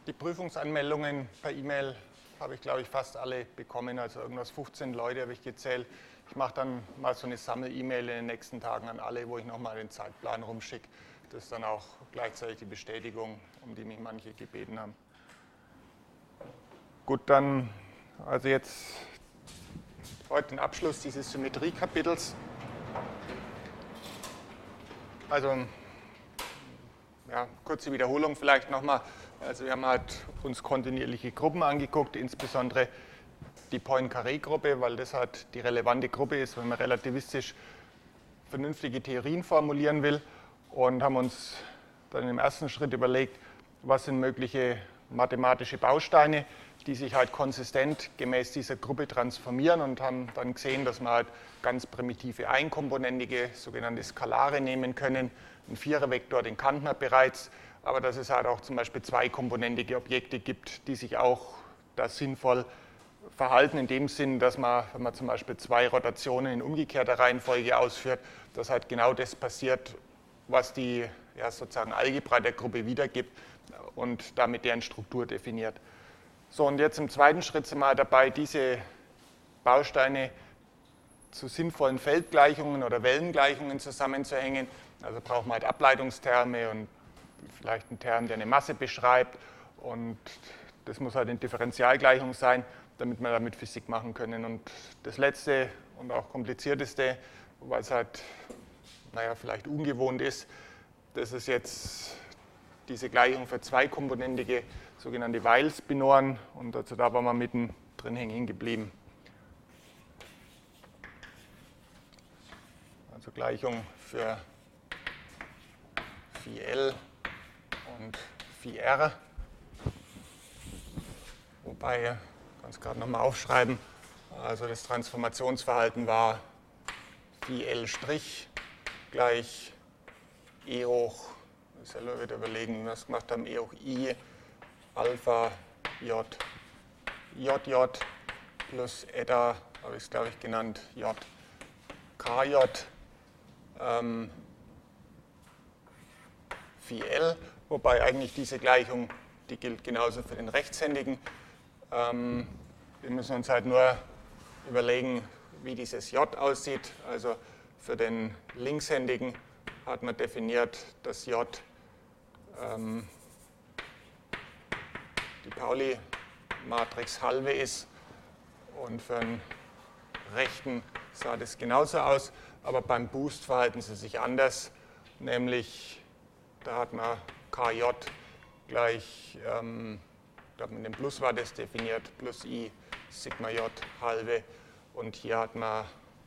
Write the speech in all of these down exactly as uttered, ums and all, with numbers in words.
Die Prüfungsanmeldungen per E-Mail habe ich, glaube ich, fast alle bekommen. Also irgendwas fünfzehn Leute habe ich gezählt. Ich mache dann mal so eine Sammel-E-Mail in den nächsten Tagen an alle, wo ich nochmal den Zeitplan rumschicke. Das ist dann auch gleichzeitig die Bestätigung, um die mich manche gebeten haben. Gut, dann also jetzt heute den Abschluss dieses Symmetrie-Kapitels. Also ja, kurze Wiederholung vielleicht nochmal. Also wir haben halt uns kontinuierliche Gruppen angeguckt, insbesondere die Poincaré-Gruppe, weil das halt die relevante Gruppe ist, wenn man relativistisch vernünftige Theorien formulieren will, und haben uns dann im ersten Schritt überlegt, was sind mögliche mathematische Bausteine, die sich halt konsistent gemäß dieser Gruppe transformieren, und haben dann gesehen, dass man halt ganz primitive einkomponentige, sogenannte Skalare nehmen können. Ein Vierervektor, den kannten wir bereits, aber dass es halt auch zum Beispiel zweikomponentige Objekte gibt, die sich auch da sinnvoll verhalten, in dem Sinn, dass man, wenn man zum Beispiel zwei Rotationen in umgekehrter Reihenfolge ausführt, dass halt genau das passiert, was die ja, sozusagen Algebra der Gruppe wiedergibt und damit deren Struktur definiert. So, und jetzt im zweiten Schritt sind wir dabei, diese Bausteine zu sinnvollen Feldgleichungen oder Wellengleichungen zusammenzuhängen. Also braucht man halt Ableitungsterme und vielleicht einen Term, der eine Masse beschreibt, und das muss halt eine Differentialgleichung sein, damit wir damit Physik machen können. Und das letzte und auch komplizierteste, weil es halt, naja, vielleicht ungewohnt ist, das ist jetzt diese Gleichung für zweikomponentige sogenannte Weil-Spinoren, und also da waren wir mittendrin hängen geblieben. Also Gleichung für Phi L und Phi R, wobei, ich kann es gerade nochmal aufschreiben, also das Transformationsverhalten war Phi L' gleich E hoch, ich muss ja wieder überlegen, wie wir das gemacht haben, E hoch I Alpha J J J plus Eta, habe ich es glaube ich genannt, J K J ähm, Phi L, wobei eigentlich diese Gleichung, die gilt genauso für den Rechtshändigen. Ähm, wir müssen uns halt nur überlegen, wie dieses J aussieht. Also für den Linkshändigen hat man definiert, dass J ähm, die Pauli-Matrix halbe ist, und für den Rechten sah das genauso aus, aber beim Boost verhalten sie sich anders, nämlich da hat man K J gleich, ähm, ich glaube mit dem Plus war das definiert, plus I Sigma J halbe, und hier hat man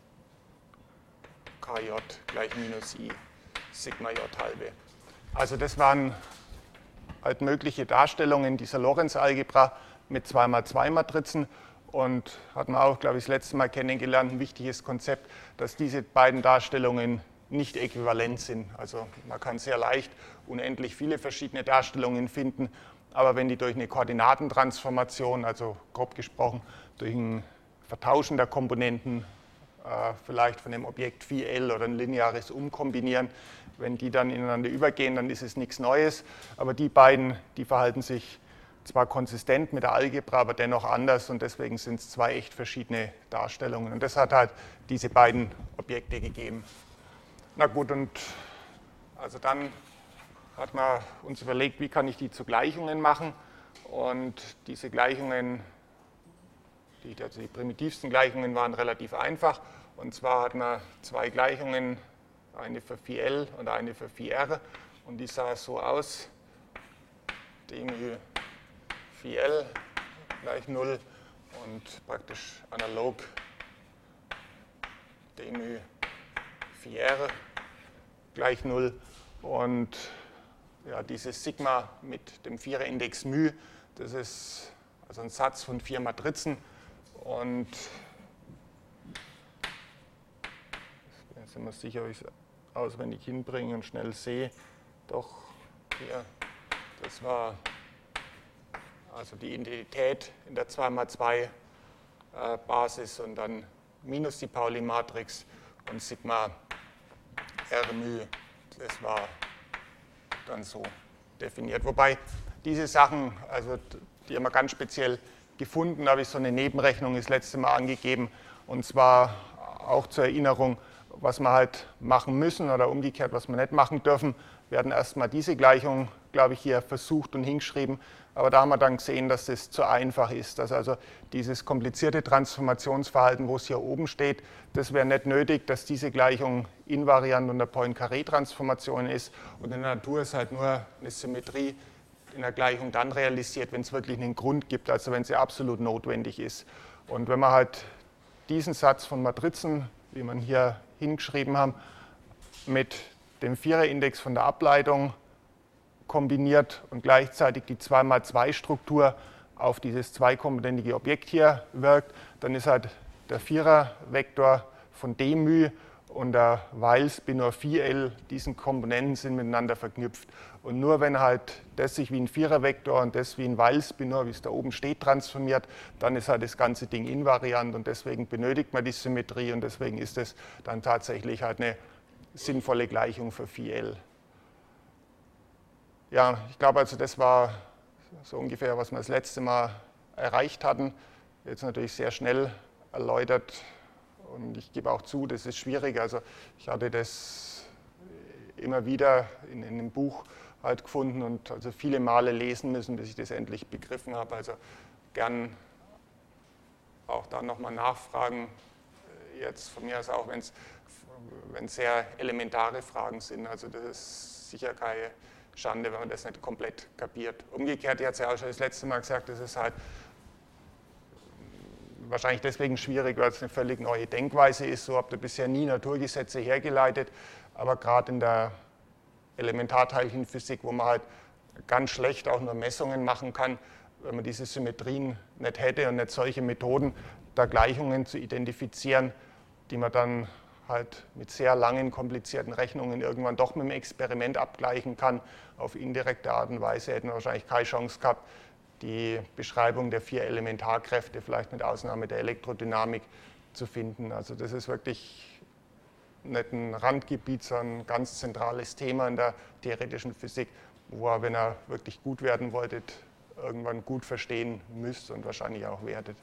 K J gleich minus I Sigma J halbe. Also das waren halt mögliche Darstellungen dieser Lorentz-Algebra mit zwei mal zwei Matrizen, und hat man auch, glaube ich, das letzte Mal kennengelernt, ein wichtiges Konzept, dass diese beiden Darstellungen nicht äquivalent sind. Also man kann sehr leicht unendlich viele verschiedene Darstellungen finden, aber wenn die durch eine Koordinatentransformation, also grob gesprochen durch ein Vertauschen der Komponenten, äh, vielleicht von dem Objekt Phi L oder ein lineares Umkombinieren, wenn die dann ineinander übergehen, dann ist es nichts Neues, aber die beiden, die verhalten sich zwar konsistent mit der Algebra, aber dennoch anders, und deswegen sind es zwei echt verschiedene Darstellungen, und das hat halt diese beiden Objekte gegeben. Na gut, und also dann hat man uns überlegt, wie kann ich die zu Gleichungen machen, und diese Gleichungen, die, also die primitivsten Gleichungen waren relativ einfach, und zwar hat man zwei Gleichungen, eine für Phi L und eine für Phi R, und die sah so aus, d μ Phi L gleich null und praktisch analog d μ Phi R gleich null, und ja, dieses Sigma mit dem Viererindex μ, das ist also ein Satz von vier Matrizen, und ich bin jetzt immer sicher, ob ich es auswendig hinbringe und schnell sehe. Doch, hier, das war also die Identität in der zwei mal zwei äh, Basis und dann minus die Pauli-Matrix und Sigma R μ, das war dann so definiert. Wobei diese Sachen, also die haben wir ganz speziell gefunden, da habe ich so eine Nebenrechnung das letzte Mal angegeben, und zwar auch zur Erinnerung, was wir halt machen müssen oder umgekehrt, was wir nicht machen dürfen. Wir hatten erstmal diese Gleichung, glaube ich, hier versucht und hingeschrieben, aber da haben wir dann gesehen, dass das zu einfach ist, dass also dieses komplizierte Transformationsverhalten, wo es hier oben steht, das wäre nicht nötig, dass diese Gleichung invariant unter Poincare-Transformation ist, und in der Natur ist halt nur eine Symmetrie in der Gleichung dann realisiert, wenn es wirklich einen Grund gibt, also wenn sie absolut notwendig ist. Und wenn wir halt diesen Satz von Matrizen, wie man hier hingeschrieben haben, mit dem Viererindex von der Ableitung kombiniert und gleichzeitig die zwei mal zwei Struktur auf dieses zweikomponentige Objekt hier wirkt, dann ist halt der Vierervektor von d μ und der Weil-Spinor phi L, diesen Komponenten sind miteinander verknüpft. Und nur wenn halt das sich wie ein Vierervektor und das wie ein Weil-Spinor, wie es da oben steht, transformiert, dann ist halt das ganze Ding invariant, und deswegen benötigt man die Symmetrie, und deswegen ist es dann tatsächlich halt eine sinnvolle Gleichung für phi L. Ja, ich glaube also, das war so ungefähr, was wir das letzte Mal erreicht hatten. Jetzt natürlich sehr schnell erläutert, und ich gebe auch zu, das ist schwierig. Also ich hatte das immer wieder in, in einem Buch halt gefunden und also viele Male lesen müssen, bis ich das endlich begriffen habe. Also gern auch da nochmal nachfragen, jetzt von mir aus auch, wenn es sehr elementare Fragen sind. Also das ist sicher keine Schande, wenn man das nicht komplett kapiert. Umgekehrt, ich hatte es ja auch schon das letzte Mal gesagt, das ist halt wahrscheinlich deswegen schwierig, weil es eine völlig neue Denkweise ist. So habt ihr bisher nie Naturgesetze hergeleitet, aber gerade in der Elementarteilchenphysik, wo man halt ganz schlecht auch nur Messungen machen kann, wenn man diese Symmetrien nicht hätte und nicht solche Methoden, da Gleichungen zu identifizieren, die man dann halt mit sehr langen, komplizierten Rechnungen irgendwann doch mit dem Experiment abgleichen kann, auf indirekte Art und Weise, hätten wir wahrscheinlich keine Chance gehabt, die Beschreibung der vier Elementarkräfte, vielleicht mit Ausnahme der Elektrodynamik, zu finden. Also das ist wirklich nicht ein Randgebiet, sondern ein ganz zentrales Thema in der theoretischen Physik, wo ihr, wenn ihr wirklich gut werden wolltet, irgendwann gut verstehen müsst und wahrscheinlich auch werdet.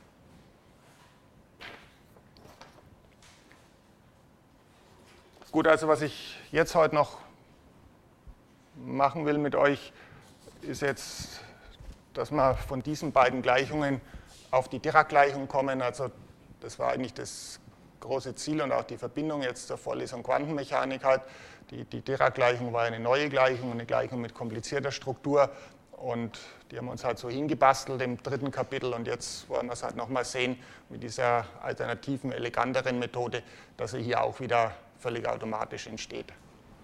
Gut, also was ich jetzt heute noch machen will mit euch, ist jetzt, dass wir von diesen beiden Gleichungen auf die Dirac-Gleichung kommen. Also das war eigentlich das große Ziel und auch die Verbindung jetzt zur Vorlesung Quantenmechanik halt. Die, die Dirac-Gleichung war eine neue Gleichung, eine Gleichung mit komplizierter Struktur, und die haben wir uns halt so hingebastelt im dritten Kapitel, und jetzt wollen wir es halt nochmal sehen mit dieser alternativen, eleganteren Methode, dass sie hier auch wieder völlig automatisch entsteht.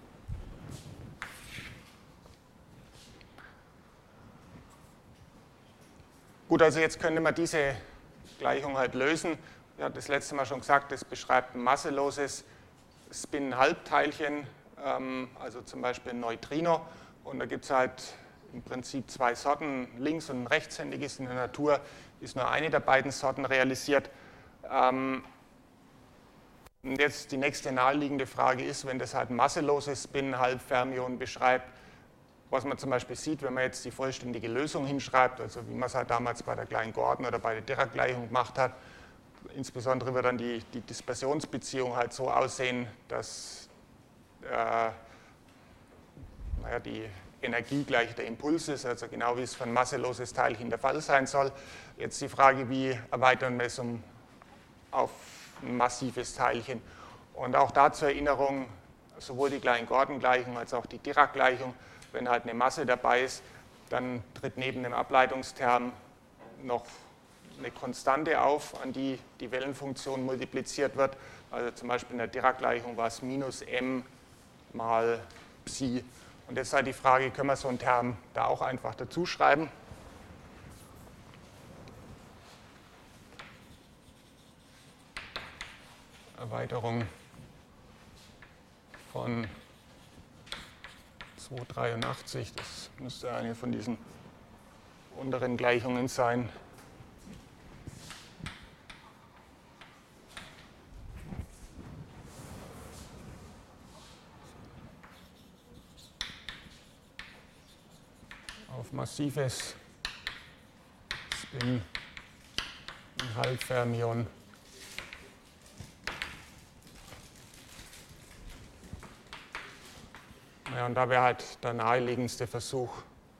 Gut, also jetzt könnte man diese Gleichung halt lösen. Ich hatte das letzte Mal schon gesagt, das beschreibt ein masseloses Spin-Halbteilchen, also zum Beispiel ein Neutrino. Und da gibt es halt im Prinzip zwei Sorten, links- und rechtshändiges. In der Natur ist nur eine der beiden Sorten realisiert. Und jetzt die nächste naheliegende Frage ist, wenn das halt ein masseloses Spin-Halbfermion beschreibt, was man zum Beispiel sieht, wenn man jetzt die vollständige Lösung hinschreibt, also wie man es halt damals bei der kleinen Gordon oder bei der Dirac-Gleichung gemacht hat. Insbesondere wird dann die, die Dispersionsbeziehung halt so aussehen, dass äh, naja, die Energie gleich der Impuls ist, also genau wie es für ein masseloses Teilchen der Fall sein soll. Jetzt die Frage, wie erweitern wir es um auf ein massives Teilchen? Und auch da zur Erinnerung, sowohl die kleinen Gordon-Gleichung als auch die Dirac-Gleichung, wenn halt eine Masse dabei ist, dann tritt neben dem Ableitungsterm noch eine Konstante auf, an die die Wellenfunktion multipliziert wird. Also zum Beispiel in der Dirac-Gleichung war es minus m mal Psi. Und jetzt halt die Frage, können wir so einen Term da auch einfach dazu schreiben? Erweiterung von zweihundertdreiundachtzig, das müsste eine von diesen unteren Gleichungen sein. auf massives Spin ein Halbfermion. Ja, und da wäre halt der naheliegendste Versuch,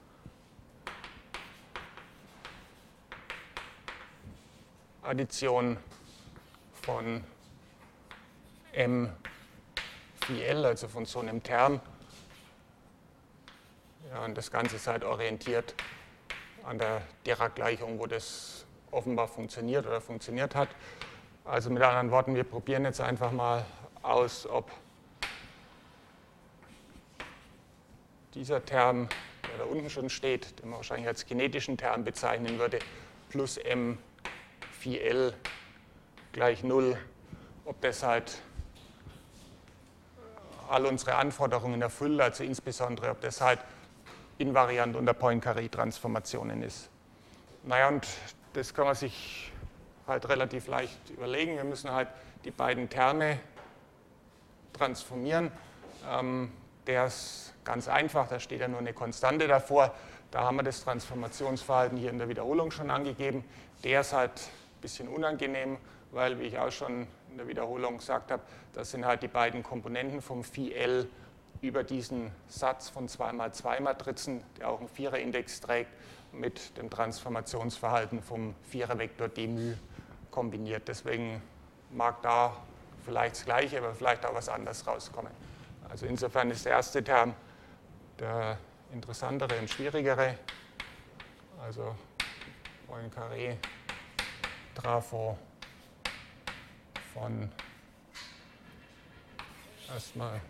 Addition von M phi L, also von so einem Term. Ja, und das Ganze ist halt orientiert an der Dirac-Gleichung, wo das offenbar funktioniert oder funktioniert hat. Also mit anderen Worten, wir probieren jetzt einfach mal aus, ob dieser Term, der da unten schon steht, den man wahrscheinlich als kinetischen Term bezeichnen würde, plus M phi L gleich null, ob das halt all unsere Anforderungen erfüllt, also insbesondere, ob das halt invariant unter Poincaré-Transformationen ist. Naja, und das kann man sich halt relativ leicht überlegen. Wir müssen halt die beiden Terme transformieren. Ähm, der ist ganz einfach, da steht ja nur eine Konstante davor. Da haben wir das Transformationsverhalten hier in der Wiederholung schon angegeben. Der ist halt ein bisschen unangenehm, weil, wie ich auch schon in der Wiederholung gesagt habe, das sind halt die beiden Komponenten vom phi L über diesen Satz von zwei mal zwei Matrizen, der auch einen Viererindex trägt, mit dem Transformationsverhalten vom Vierervektor d-μ kombiniert. Deswegen mag da vielleicht das Gleiche, aber vielleicht auch was anderes rauskommen. Also insofern ist der erste Term der interessantere und schwierigere. Also Poincaré Trafo von erstmal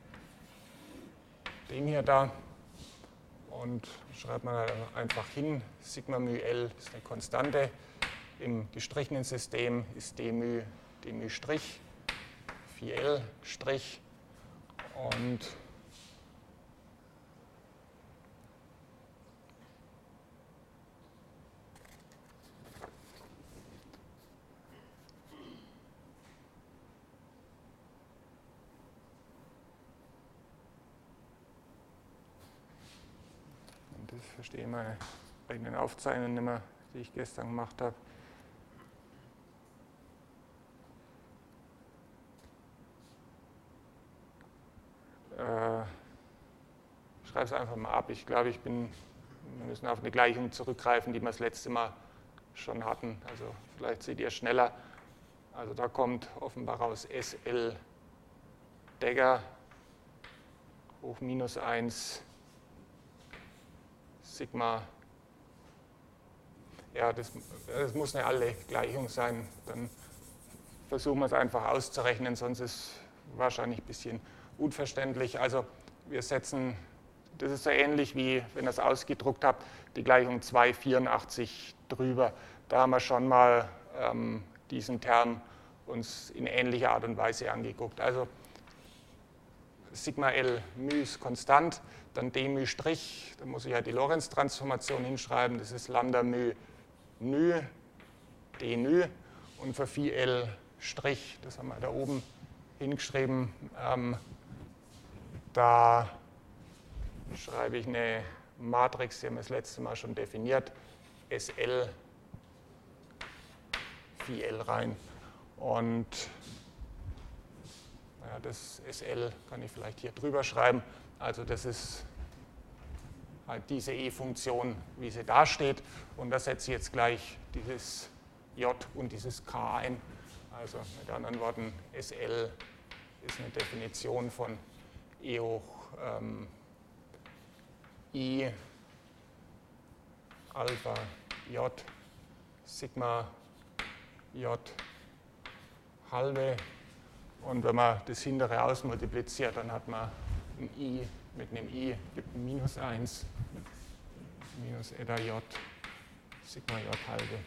dem hier da und schreibt man einfach hin, Sigma μ L ist eine Konstante. Im gestrichenen System ist d-μ d-μ Strich, phi L Strich und ich verstehe meine eigenen Aufzeichnungen nicht mehr, die ich gestern gemacht habe. Äh, ich schreibe es einfach mal ab. Ich glaube, ich bin, wir müssen auf eine Gleichung zurückgreifen, die wir das letzte Mal schon hatten. Also vielleicht seht ihr schneller. Also da kommt offenbar raus S L Dagger hoch minus eins Sigma, ja, das, das muss eine alle Gleichung sein, dann versuchen wir es einfach auszurechnen, sonst ist es wahrscheinlich ein bisschen unverständlich. Also wir setzen, das ist so ähnlich wie, wenn ihr es ausgedruckt habt, die Gleichung zwei Komma vierundachtzig drüber. Da haben wir schon mal ähm, diesen Term uns in ähnlicher Art und Weise angeguckt. Also Sigma L μ ist konstant, dann d-μ Strich, da muss ich ja die Lorentz-Transformation hinschreiben, das ist Lambda μ ν d ν und für phi L Strich, das haben wir da oben hingeschrieben, ähm, da schreibe ich eine Matrix, die haben wir das letzte Mal schon definiert, S L phi L rein und ja, das S L kann ich vielleicht hier drüber schreiben. Also das ist halt diese E-Funktion, wie sie da steht. Und da setze ich jetzt gleich dieses J und dieses K ein. Also mit anderen Worten, S L ist eine Definition von E hoch ähm, I Alpha J Sigma J halbe. Und wenn man das hintere ausmultipliziert, dann hat man ein I mit einem I, gibt ein minus eins, minus Eta J, Sigma J halbe.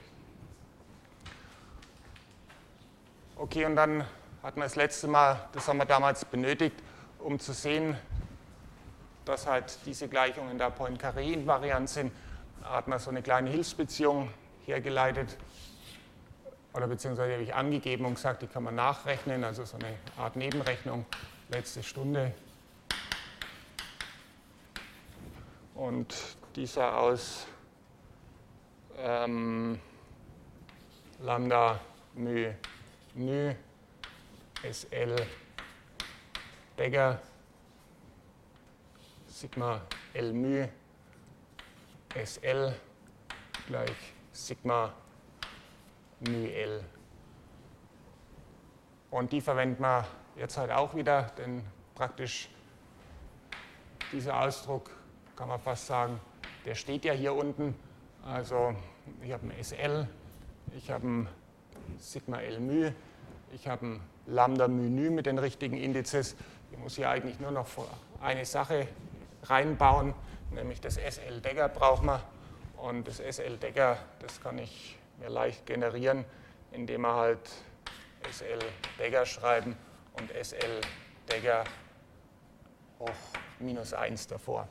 Okay, und dann hat man das letzte Mal, das haben wir damals benötigt, um zu sehen, dass halt diese Gleichungen da Poincaré invariant sind, hat man so eine kleine Hilfsbeziehung hergeleitet. Oder beziehungsweise habe ich angegeben und gesagt, die kann man nachrechnen, also so eine Art Nebenrechnung, letzte Stunde. Und dieser aus ähm, Lambda μ nu Sl Degger Sigma L μ Sl gleich Sigma μ L. Und die verwenden wir jetzt halt auch wieder, denn praktisch dieser Ausdruck, kann man fast sagen, der steht ja hier unten. Also ich habe ein Sl, ich habe ein Sigma L μ, ich habe ein Lambda μ nu mit den richtigen Indizes. Ich muss hier eigentlich nur noch eine Sache reinbauen, nämlich das Sl Degger brauchen wir. Und das Sl Degger, das kann ich mir leicht generieren, indem wir halt Sl Degger schreiben und Sl Degger hoch minus eins davor.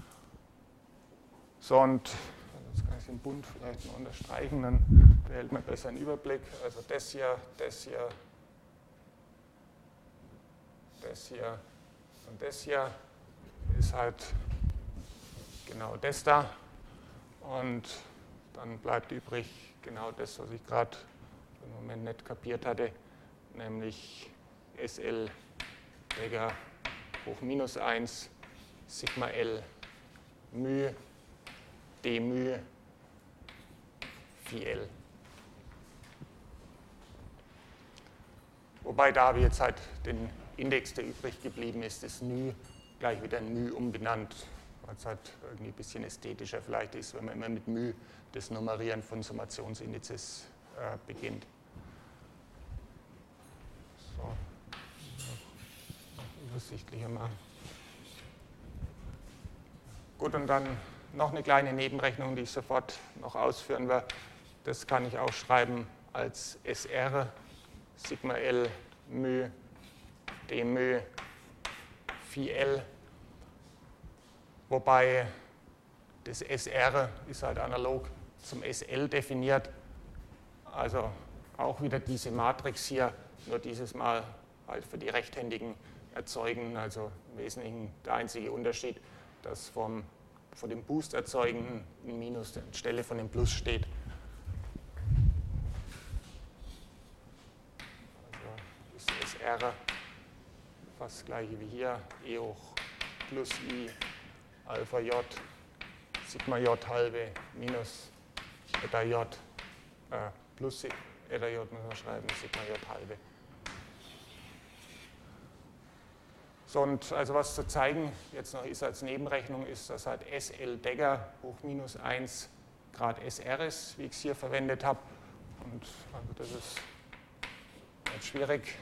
So, und das kann ich den Bund vielleicht mal unterstreichen, dann behält man besser einen Überblick. Also das hier, das hier, das hier und das hier ist halt genau das da. Und dann bleibt übrig genau das, was ich gerade im Moment nicht kapiert hatte, nämlich Sl Degger hoch minus eins Sigma L μ d μ Phi L. Wobei da habe ich jetzt halt den Index, der übrig geblieben ist, das μ, gleich wieder in μ umbenannt, weil es halt irgendwie ein bisschen ästhetischer vielleicht ist, wenn man immer mit μ das Nummerieren von Summationsindizes äh, beginnt. So, übersichtlicher machen. Gut, und dann noch eine kleine Nebenrechnung, die ich sofort noch ausführen werde. Das kann ich auch schreiben als Sr Sigma L μ d μ Phi L, wobei das Sr ist halt analog zum Sl definiert, also auch wieder diese Matrix hier, nur dieses Mal halt für die rechthändigen Erzeugen, also im Wesentlichen der einzige Unterschied, dass vom, von dem Boost erzeugen ein Minus anstelle von dem Plus steht. Also ist Sr fast das gleiche wie hier, E hoch plus I Alpha J Sigma J halbe minus Eta J äh, plus Eta J muss man schreiben, Sigma J halbe. So, und also was zu zeigen jetzt noch ist als Nebenrechnung, ist, dass halt Sl Degger hoch minus eins Grad Sr ist, wie ich es hier verwendet habe. Und also das ist nicht schwierig.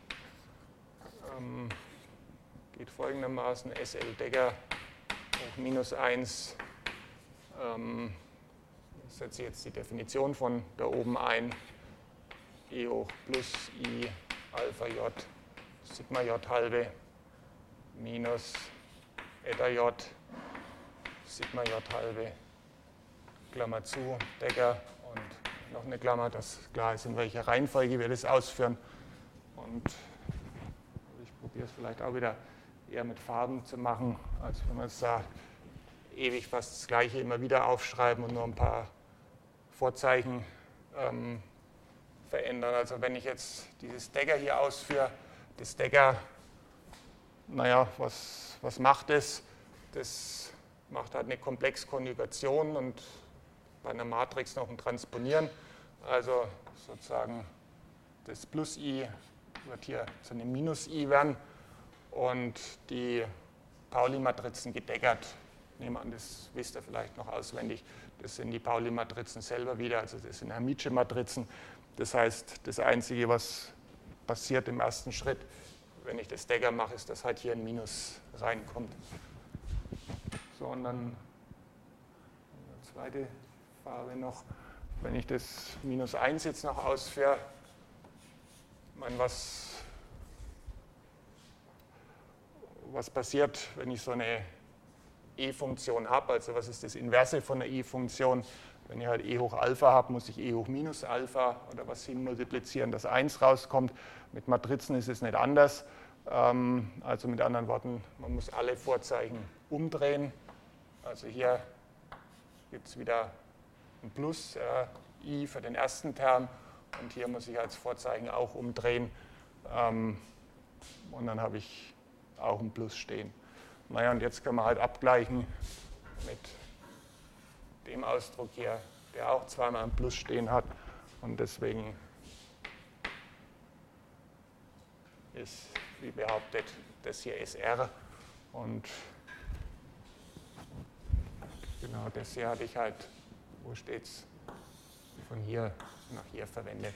Ähm, geht folgendermaßen: Sl Degger hoch minus eins. Ähm, setze ich jetzt die Definition von da oben ein. E hoch plus I Alpha J Sigma J halbe minus Eta J Sigma J halbe, Klammer zu, Degger und noch eine Klammer, dass klar ist, in welcher Reihenfolge wir das ausführen. Und ich probiere es vielleicht auch wieder eher mit Farben zu machen, als wenn man es da ewig fast das Gleiche immer wieder aufschreiben und nur ein paar Vorzeichen ähm, verändern. Also wenn ich jetzt dieses Degger hier ausführe, das Degger, naja, was, was macht es? Das macht halt eine Komplexkonjugation und bei einer Matrix noch ein Transponieren. Also sozusagen das Plus-I wird hier zu einem Minus-I werden und die Pauli-Matrizen gedeckert. Nehmen an, das wisst ihr vielleicht noch auswendig. Das sind die Pauli-Matrizen selber wieder, also das sind Hermitsche Matrizen. Das heißt, das Einzige, was passiert im ersten Schritt, wenn ich das Degger mache, ist, dass halt hier ein Minus reinkommt. So, und dann eine zweite Farbe noch. Wenn ich das Minus eins jetzt noch ausführe, ich meine, was, was passiert, wenn ich so eine E-Funktion habe? Also was ist das Inverse von einer E-Funktion? Wenn ich halt E hoch Alpha habe, muss ich E hoch minus Alpha oder was hin multiplizieren, dass eins rauskommt. Mit Matrizen ist es nicht anders. Also mit anderen Worten, man muss alle Vorzeichen umdrehen. Also hier gibt es wieder ein Plus, äh, I für den ersten Term. Und hier muss ich als Vorzeichen auch umdrehen. Ähm, und dann habe ich auch ein Plus stehen. Naja, und jetzt können wir halt abgleichen mit dem Ausdruck hier, der auch zweimal ein Plus stehen hat. Und deswegen ist, wie behauptet, das hier S R. Und genau das hier hatte ich halt, wo steht es, von hier nach hier verwendet.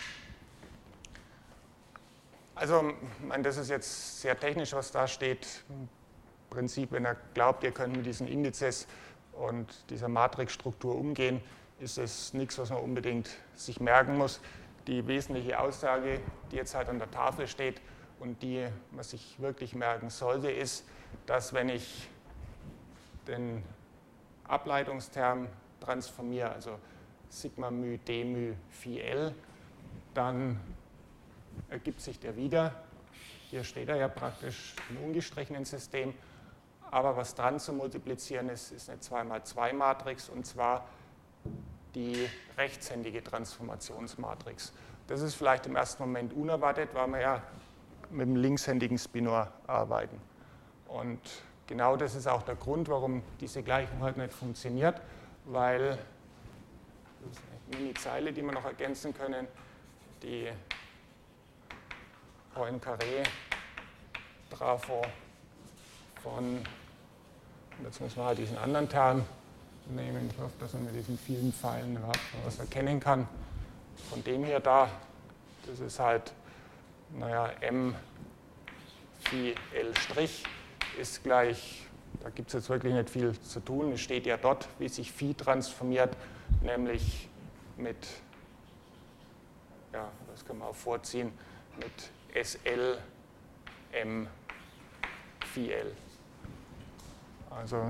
Also, ich meine, das ist jetzt sehr technisch, was da steht. Im Prinzip, wenn ihr glaubt, ihr könnt mit diesen Indizes und dieser Matrixstruktur umgehen, ist es nichts, was man unbedingt sich merken muss. Die wesentliche Aussage, die jetzt halt an der Tafel steht und die man sich wirklich merken sollte, ist, dass wenn ich den Ableitungsterm transformiere, also Sigma μ d μ Phi L, dann ergibt sich der wieder. Hier steht er ja praktisch im ungestrichenen System. Aber was dran zu multiplizieren ist, ist eine zwei mal zwei Matrix, und zwar die rechtshändige Transformationsmatrix. Das ist vielleicht im ersten Moment unerwartet, weil wir ja mit dem linkshändigen Spinor arbeiten. Und genau das ist auch der Grund, warum diese Gleichung halt nicht funktioniert, weil, das ist eine Mini-Zeile, die wir noch ergänzen können, die Poincaré-Trafo von, jetzt müssen wir halt diesen anderen Term nehmen, ich hoffe, dass man mit diesen vielen Pfeilen überhaupt was erkennen kann, von dem hier da, das ist halt, naja, M Phi L' ist gleich, da gibt es jetzt wirklich nicht viel zu tun, es steht ja dort, wie sich Phi transformiert, nämlich mit, ja, das können wir auch vorziehen, mit S L M Phi L. Also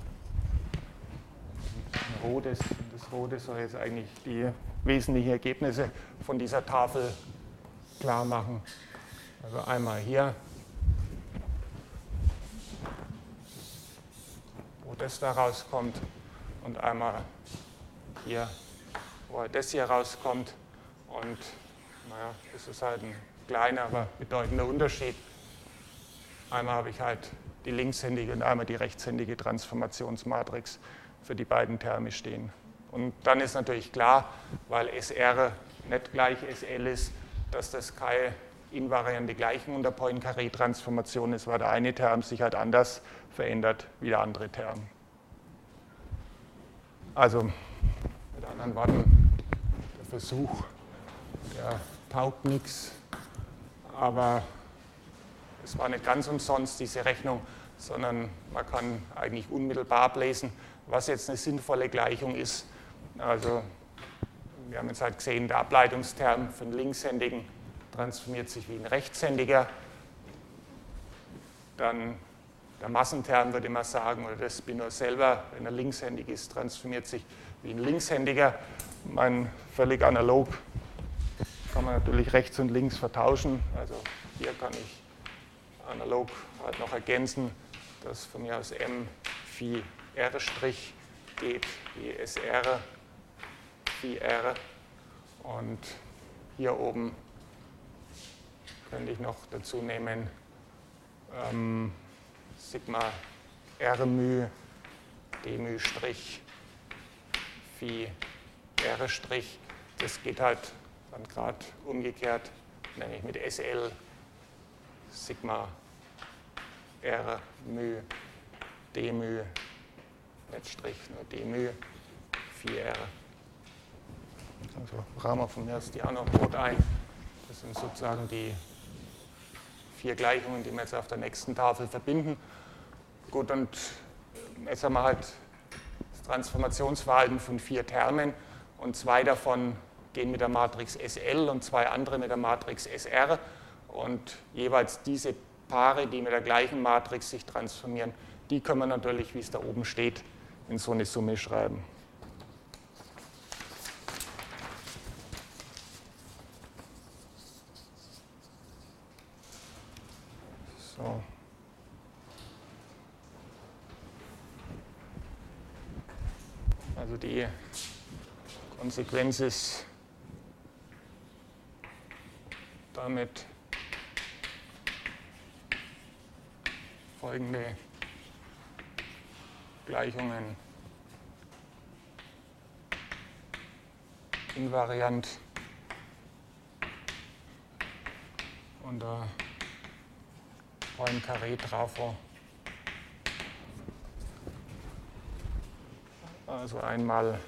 Rotes, das Rote soll jetzt eigentlich die wesentlichen Ergebnisse von dieser Tafel klar machen. Also einmal hier, wo das da rauskommt, und einmal hier, wo das hier rauskommt. Und naja, das ist halt ein kleiner, aber bedeutender Unterschied. Einmal habe ich halt die linkshändige und einmal die rechtshändige Transformationsmatrix für die beiden Terme stehen. Und dann ist natürlich klar, weil S R nicht gleich S L ist, dass das keine invariante Gleichung unter Poincaré-Transformation ist, weil der eine Term sich halt anders verändert wie der andere Term. Also mit anderen Worten, der Versuch, der taugt nichts, aber es war nicht ganz umsonst, diese Rechnung, sondern man kann eigentlich unmittelbar ablesen, was jetzt eine sinnvolle Gleichung ist. Also wir haben jetzt halt gesehen, der Ableitungsterm für den Linkshändigen transformiert sich wie ein Rechtshändiger. Dann der Massenterm, würde man sagen, oder das Spinor selber, wenn er linkshändig ist, transformiert sich wie ein Linkshändiger. Mein völlig analog kann man natürlich rechts und links vertauschen. Also hier kann ich analog halt noch ergänzen, dass von mir aus M Phi R' geht wie S R Phi R. Und hier oben könnte ich noch dazu nehmen ähm, Sigma R μ d μ' Phi R'. Das geht halt dann gerade umgekehrt, nämlich mit S L Sigma R μ d μ, nicht Strich, nur d μ, Phi R. Also rahmen wir von mir aus die auch noch rot ein. Das sind sozusagen die vier Gleichungen, die wir jetzt auf der nächsten Tafel verbinden. Gut, und jetzt haben wir halt das Transformationsverhalten von vier Termen, und zwei davon gehen mit der Matrix S L und zwei andere mit der Matrix S R. Und jeweils diese Paare, die mit der gleichen Matrix sich transformieren, die können wir natürlich, wie es da oben steht, in so eine Summe schreiben. So. Also die Konsequenz ist damit folgende Gleichungen invariant unter Poincaré-Trafo. Also einmal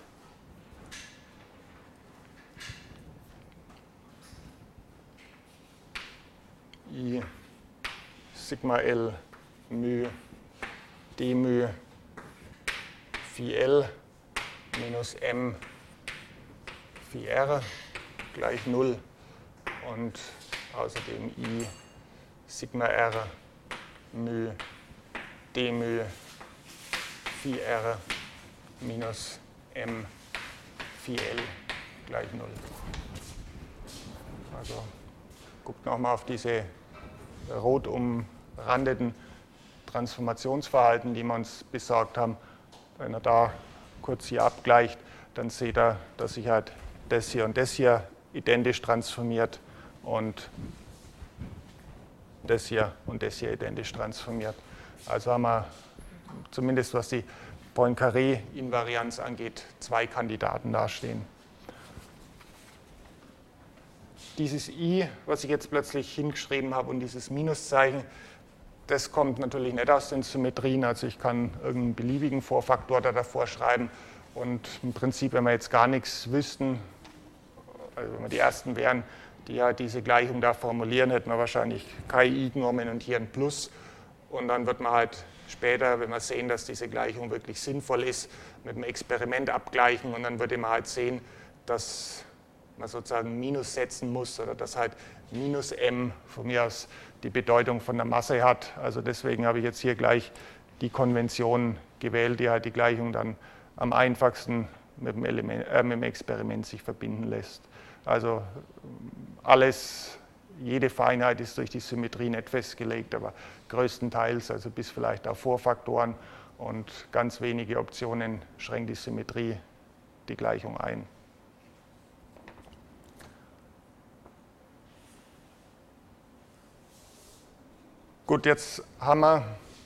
I Sigma L μ d μ phi L minus m phi R gleich null und außerdem I Sigma R μ d μ phi R minus m phi L gleich null. Also guckt nochmal auf diese rot umrandeten Transformationsverhalten, die wir uns besorgt haben. Wenn er da kurz hier abgleicht, dann seht ihr, dass sich halt das hier und das hier identisch transformiert und das hier und das hier identisch transformiert. Also haben wir zumindest was die Poincaré-Invarianz angeht, zwei Kandidaten dastehen. Dieses I, was ich jetzt plötzlich hingeschrieben habe und dieses Minuszeichen, das kommt natürlich nicht aus den Symmetrien. Also ich kann irgendeinen beliebigen Vorfaktor da davor schreiben und im Prinzip, wenn wir jetzt gar nichts wüssten, also wenn wir die Ersten wären, die ja diese Gleichung da formulieren, hätten wir wahrscheinlich Ki genommen und hier ein Plus und dann wird man halt später, wenn wir sehen, dass diese Gleichung wirklich sinnvoll ist, mit dem Experiment abgleichen und dann würde man halt sehen, dass man sozusagen Minus setzen muss oder dass halt minus m von mir aus die Bedeutung von der Masse hat. Also deswegen habe ich jetzt hier gleich die Konvention gewählt, die halt die Gleichung dann am einfachsten mit dem, Element, äh, mit dem Experiment sich verbinden lässt. Also alles, jede Feinheit ist durch die Symmetrie nicht festgelegt, aber größtenteils, also bis vielleicht auf Vorfaktoren und ganz wenige Optionen schränkt die Symmetrie die Gleichung ein. Gut, jetzt haben wir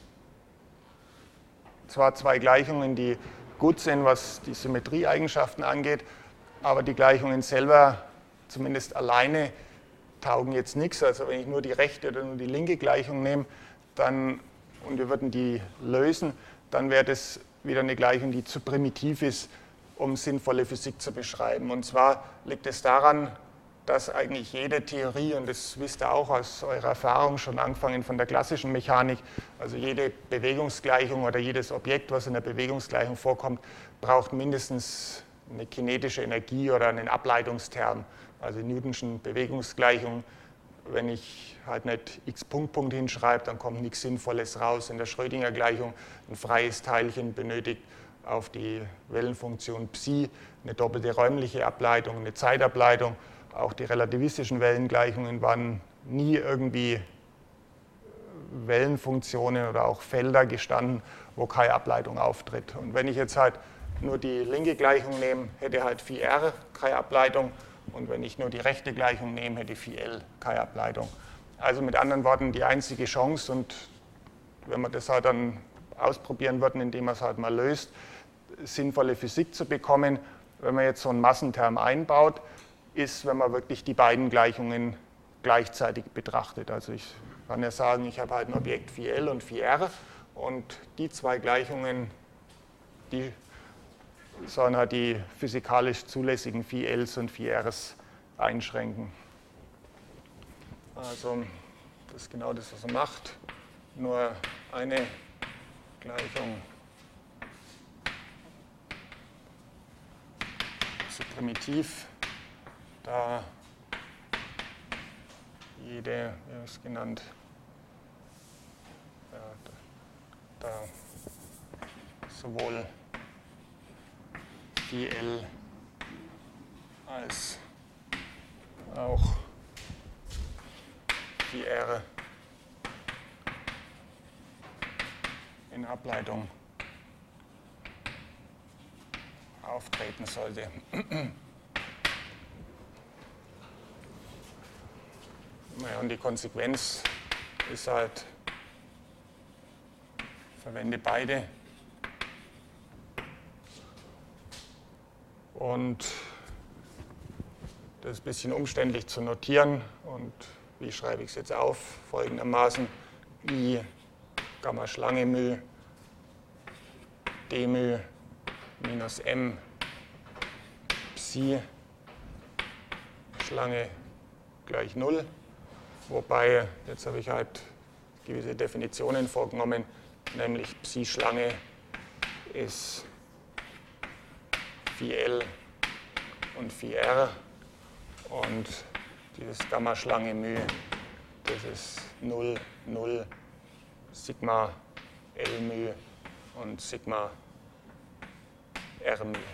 zwar zwei Gleichungen, die gut sind, was die Symmetrieeigenschaften angeht, aber die Gleichungen selber, zumindest alleine, taugen jetzt nichts. Also wenn ich nur die rechte oder nur die linke Gleichung nehme, dann, und wir würden die lösen, dann wäre das wieder eine Gleichung, die zu primitiv ist, um sinnvolle Physik zu beschreiben. Und zwar liegt es daran, dass eigentlich jede Theorie, und das wisst ihr auch aus eurer Erfahrung schon angefangen von der klassischen Mechanik, also jede Bewegungsgleichung oder jedes Objekt, was in der Bewegungsgleichung vorkommt, braucht mindestens eine kinetische Energie oder einen Ableitungsterm. Also in Newtonschen Bewegungsgleichung, wenn ich halt nicht x Punkt Punkt hinschreibe, dann kommt nichts Sinnvolles raus. In der Schrödinger Gleichung ein freies Teilchen benötigt auf die Wellenfunktion Psi eine doppelte räumliche Ableitung, eine Zeitableitung. Auch die relativistischen Wellengleichungen waren nie irgendwie Wellenfunktionen oder auch Felder gestanden, wo keine Ableitung auftritt. Und wenn ich jetzt halt nur die linke Gleichung nehme, hätte halt Phi R keine Ableitung. Und wenn ich nur die rechte Gleichung nehme, hätte Phi L keine Ableitung. Also mit anderen Worten, die einzige Chance, und wenn wir das halt dann ausprobieren würden, indem man es halt mal löst, sinnvolle Physik zu bekommen, wenn man jetzt so einen Massenterm einbaut, ist, wenn man wirklich die beiden Gleichungen gleichzeitig betrachtet. Also ich kann ja sagen, ich habe halt ein Objekt Phi L und Phi R und die zwei Gleichungen, die sollen halt die physikalisch zulässigen Phi Ls und Phi Rs einschränken. Also das ist genau das, was er macht. Nur eine Gleichung so primitiv, da jede, wie ist es genannt, ja, da, da sowohl Phi L als auch Phi R in Ableitung auftreten sollte. Naja, und die Konsequenz ist halt, verwende beide. Und das ist ein bisschen umständlich zu notieren. Und wie schreibe ich es jetzt auf? Folgendermaßen: I Gamma Schlange μ d μ minus m Psi Schlange gleich null. Wobei, jetzt habe ich halt gewisse Definitionen vorgenommen, nämlich Psi Schlange ist Phi L und Phi R und dieses Gamma Schlange μ, das ist null, null, Sigma L μ und Sigma R μ.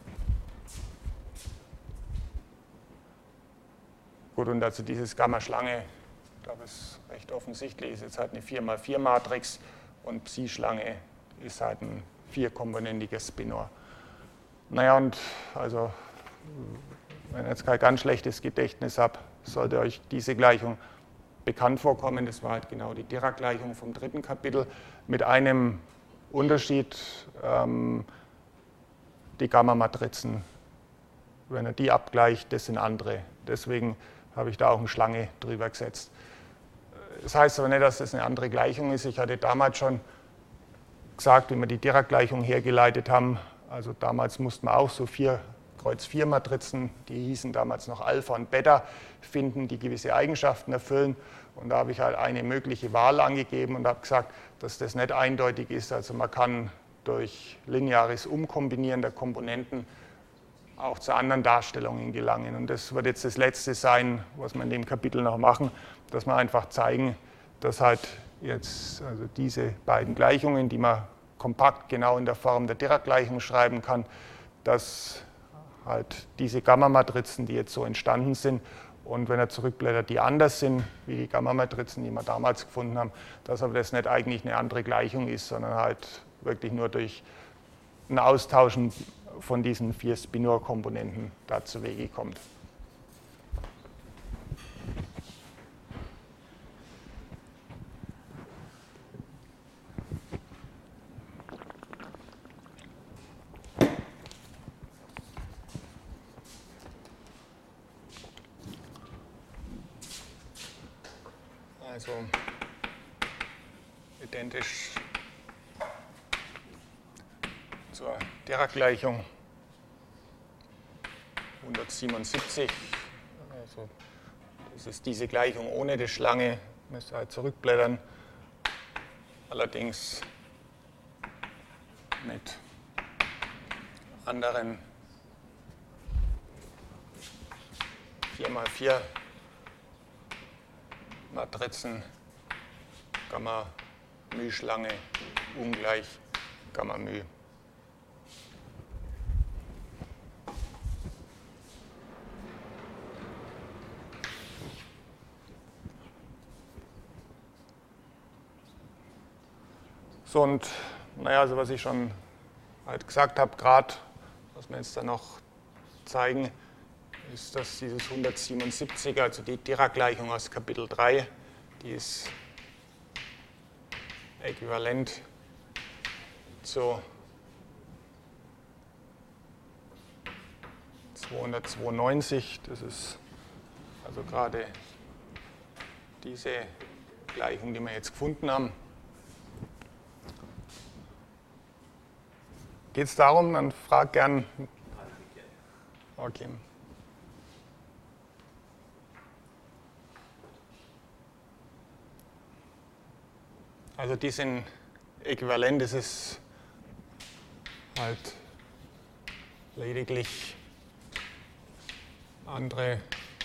Gut, und also dieses Gamma Schlange, ich glaube, es ist recht offensichtlich, ist jetzt halt eine vier mal vier Matrix und Psi Schlange ist halt ein vierkomponentiges Spinor. Naja, und also, wenn ihr jetzt kein ganz schlechtes Gedächtnis habt, sollte euch diese Gleichung bekannt vorkommen. Das war halt genau die Dirac-Gleichung vom dritten Kapitel mit einem Unterschied. Ähm, die Gamma-Matrizen, wenn ihr die abgleicht, das sind andere. Deswegen habe ich da auch eine Schlange drüber gesetzt. Das heißt aber nicht, dass das eine andere Gleichung ist. Ich hatte damals schon gesagt, wie wir die Dirac-Gleichung hergeleitet haben, also damals mussten wir auch so vier Kreuz vier Matrizen, die hießen damals noch Alpha und Beta, finden, die gewisse Eigenschaften erfüllen. Und da habe ich halt eine mögliche Wahl angegeben und habe gesagt, dass das nicht eindeutig ist. Also man kann durch lineares Umkombinieren der Komponenten auch zu anderen Darstellungen gelangen. Und das wird jetzt das Letzte sein, was wir in dem Kapitel noch machen, dass wir einfach zeigen, dass halt jetzt also diese beiden Gleichungen, die man kompakt genau in der Form der Dirac-Gleichung schreiben kann, dass halt diese Gamma-Matrizen, die jetzt so entstanden sind, und wenn er zurückblättert, die anders sind wie die Gamma-Matrizen, die wir damals gefunden haben, dass aber das nicht eigentlich eine andere Gleichung ist, sondern halt wirklich nur durch ein Austauschen von diesen vier Spinor-Komponenten da zu Wege kommt. Also identisch zur Dirac-Gleichung hundertsiebenundsiebzig. Also das ist diese Gleichung ohne die Schlange. Müsst ihr halt zurückblättern. Allerdings mit anderen vier mal vier Matrizen, Gamma μ Schlange ungleich Gamma μ. So, und naja, also was ich schon halt gesagt habe, gerade, was wir jetzt dann noch zeigen, ist, dass dieses hundertsiebenundsiebziger, also die Dirac-Gleichung aus Kapitel drei, die ist äquivalent zu zweihundertzweiundneunzig. Das ist also gerade diese Gleichung, die wir jetzt gefunden haben. Geht es darum? Dann frag gern. Okay. Also die sind äquivalent, das ist halt lediglich andere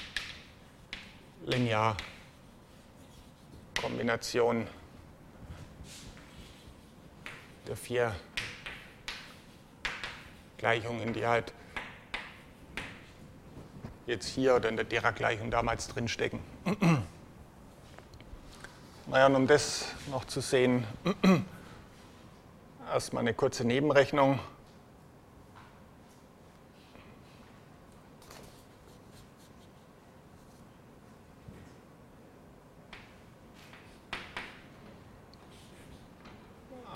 Linearkombination der vier Gleichungen, die halt jetzt hier oder in der Dirac-Gleichung damals drinstecken. Naja, und um das noch zu sehen, erstmal eine kurze Nebenrechnung.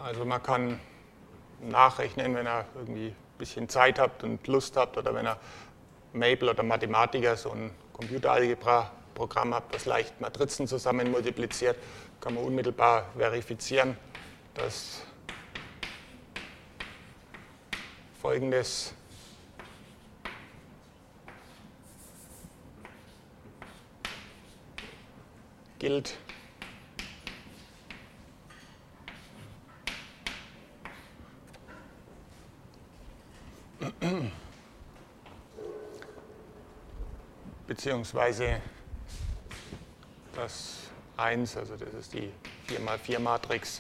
Also man kann nachrechnen, wenn ihr irgendwie ein bisschen Zeit habt und Lust habt oder wenn ihr Maple oder Mathematiker so ein Computeralgebra-Programm habt, das leicht Matrizen zusammen multipliziert, kann man unmittelbar verifizieren, dass Folgendes gilt. Beziehungsweise das eins, also das ist die vier mal vier Matrix.